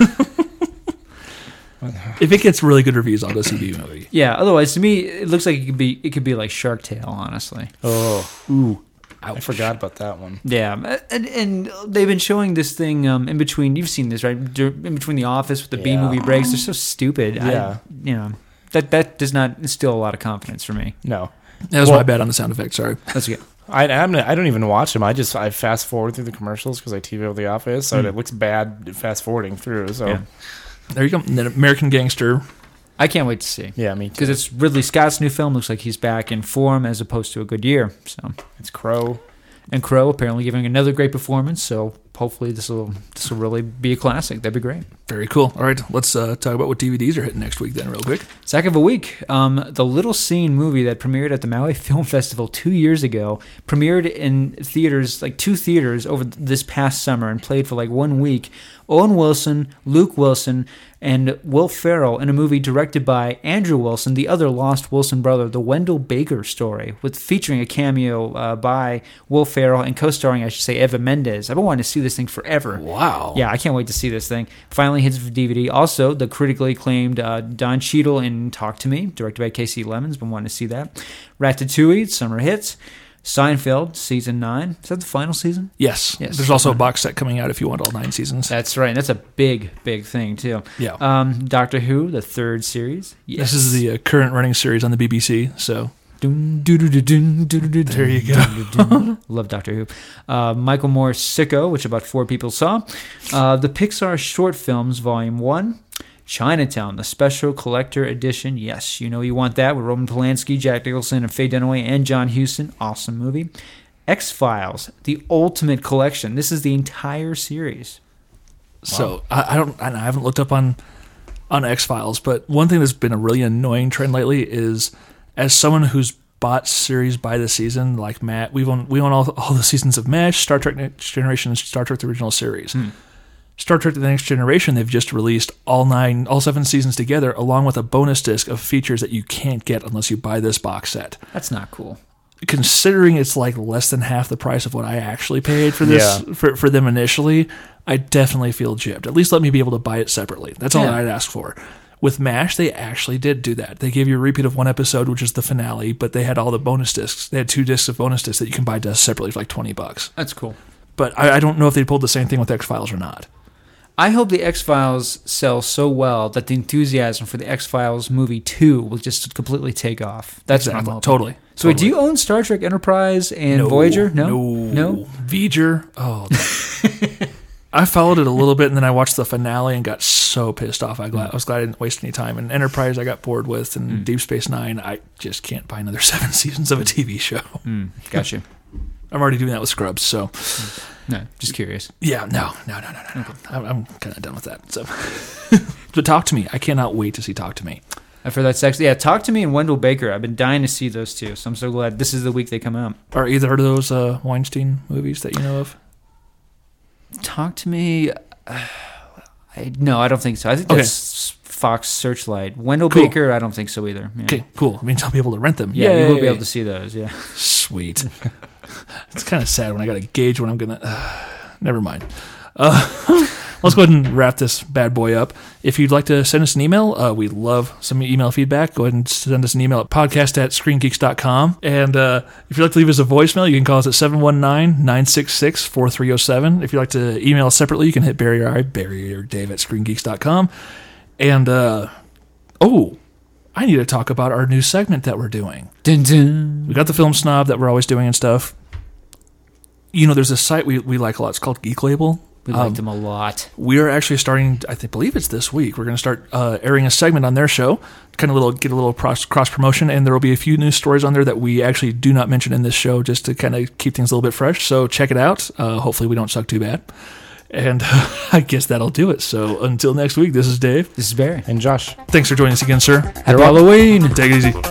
Speaker 1: if it gets really good reviews, I'll go see the movie.
Speaker 2: Yeah. Otherwise, to me, it looks like it could be. It could be like Shark Tale, honestly.
Speaker 3: Oh, ooh. I
Speaker 1: Ouch.
Speaker 3: forgot about that one.
Speaker 2: Yeah, and, and they've been showing this thing um, in between. You've seen this, right? Dur- In between the Office with the B
Speaker 3: Yeah.
Speaker 2: movie breaks, they're so stupid. I-
Speaker 3: Yeah.
Speaker 2: you know that that does not instill a lot of confidence for me.
Speaker 3: No.
Speaker 1: That was
Speaker 3: Well-
Speaker 1: my bad on the sound effect. Sorry.
Speaker 2: Let's get.
Speaker 3: I, I'm, I don't even watch them. I just I fast forward through the commercials because I T V over The Office, so it looks bad fast forwarding through. So
Speaker 2: Yeah.
Speaker 3: yeah,
Speaker 1: There you go. And then American Gangster.
Speaker 2: I can't wait to see
Speaker 3: me too.
Speaker 2: because it's Ridley Scott's new film. Looks like he's back in form as opposed to a good year. So
Speaker 3: It's Crow.
Speaker 2: and Crow apparently giving another great performance. So hopefully this will this will really be a classic. That'd be great.
Speaker 1: Very cool. All right, let's uh, talk about what D V Ds are hitting next week then, real quick.
Speaker 2: Sack of a week. Um, the Little Scene movie that premiered at the Maui Film Festival two years ago premiered in theaters, like two theaters, over this past summer and played for like one week. Owen Wilson, Luke Wilson, and Will Ferrell in a movie directed by Andrew Wilson, the other lost Wilson brother, The Wendell Baker Story, with featuring a cameo uh, by Will Ferrell and co-starring, I should say, Eva Mendes. I've been wanting to see this thing forever.
Speaker 1: Wow.
Speaker 2: Yeah, I can't wait to see this thing. Finally hits D V D. Also, the critically acclaimed uh, Don Cheadle in Talk to Me, directed by Casey Lemons. Been wanting to see that. Ratatouille, summer hits. Seinfeld, season nine. Is that the final season?
Speaker 1: Yes.
Speaker 2: Yes.
Speaker 1: There's also a box set coming out if you want all nine seasons.
Speaker 2: That's right. And that's a big, big thing, too.
Speaker 1: Yeah.
Speaker 2: Um, Doctor Who, the third series. Yes.
Speaker 1: This is the uh, current running series on the B B C. So
Speaker 2: Dun, doo, doo, doo, dun, doo, doo, doo,
Speaker 1: There you go.
Speaker 2: dun, doo, dun. Love Doctor Who. Uh, Michael Moore's Sicko, which about four people saw. Uh, the Pixar Short Films, Volume one. Chinatown, the special collector edition. Yes, you know you want that with Roman Polanski, Jack Nicholson, and Faye Dunaway, and John Huston. Awesome movie. X-Files, the ultimate collection. This is the entire series.
Speaker 1: So I, I don't. I haven't looked up on on X-Files, but one thing that's been a really annoying trend lately is, as someone who's bought series by the season, like Matt, we've owned we own all all the seasons of MASH, Star Trek Next Generation, and Star Trek: The Original Series. Hmm. Star Trek: The Next Generation, they've just released all nine, all seven seasons together, along with a bonus disc of features that you can't get unless you buy this box set.
Speaker 2: That's not cool.
Speaker 1: Considering it's like less than half the price of what I actually paid for this yeah. for for them initially, I definitely feel gypped. At least let me be able to buy it separately. That's all yeah. I'd ask for. With MASH, they actually did do that. They gave you a repeat of one episode, which is the finale, but they had all the bonus discs. They had two discs of bonus discs that you can buy just separately for like twenty bucks.
Speaker 2: That's cool.
Speaker 1: But I, I don't know if they pulled the same thing with X-Files or not.
Speaker 2: I hope the X-Files sell so well that the enthusiasm for the X-Files movie two will just completely take off. That's
Speaker 1: exactly.
Speaker 2: what I'm hoping.
Speaker 1: Totally.
Speaker 2: So
Speaker 1: totally.
Speaker 2: do you own Star Trek Enterprise and
Speaker 1: no,
Speaker 2: Voyager? No.
Speaker 1: No.
Speaker 2: No?
Speaker 1: Voyager. Oh. I followed it a little bit, and then I watched the finale and got so pissed off. I, glad, I was glad I didn't waste any time. And Enterprise I got bored with, and mm. Deep Space Nine, I just can't buy another seven seasons of a T V show.
Speaker 2: Mm. Gotcha.
Speaker 1: I'm already doing that with Scrubs, so...
Speaker 2: No, just curious.
Speaker 1: Yeah, no, no, no, no, no. Okay. I'm, I'm kind of done with that. So, but Talk to Me. I cannot wait to see Talk to Me.
Speaker 2: For that sex, yeah, Talk to Me and Wendell Baker. I've been dying to see those two, so I'm so glad this is the week they come out.
Speaker 1: Are either of those uh, Weinstein movies that you know of?
Speaker 2: Talk to Me. Uh, I, no, I don't think so. I think that's okay. Fox Searchlight. Wendell cool. Baker, I don't think so either. Yeah.
Speaker 1: Okay, cool. I mean, I'll be able to rent them.
Speaker 2: Yeah,
Speaker 1: Yay.
Speaker 2: you will be able to see those. Yeah,
Speaker 1: sweet. It's kind of sad when I got to gauge when I'm gonna. Uh, never mind. Uh, let's go ahead and wrap this bad boy up. If you'd like to send us an email, uh, we love some email feedback. Go ahead and send us an email at podcast at screengeeks dot com. And uh, if you'd like to leave us a voicemail, you can call us at seven one nine, nine six six, four three zero seven. If you'd like to email us separately, you can hit Barry or I, Barry or Dave at screengeeks dot com. And, uh, oh, I need to talk about our new segment that we're doing.
Speaker 2: Dun, dun.
Speaker 1: We got the Film Snob that we're always doing and stuff. You know, there's a site we, we like a lot. It's called Geek Label.
Speaker 2: We like um, them a lot.
Speaker 1: We are actually starting, I think, believe it's this week. We're going to start uh, airing a segment on their show, kind of little get a little cross, cross promotion, and there will be a few news stories on there that we actually do not mention in this show, just to kind of keep things a little bit fresh. So check it out. Uh, hopefully, we don't suck too bad. And uh, I guess that'll do it. So until next week, this is Dave.
Speaker 2: This is Barry.
Speaker 3: And Josh.
Speaker 1: Thanks for joining us again, sir.
Speaker 2: Happy Halloween.
Speaker 1: Take it easy.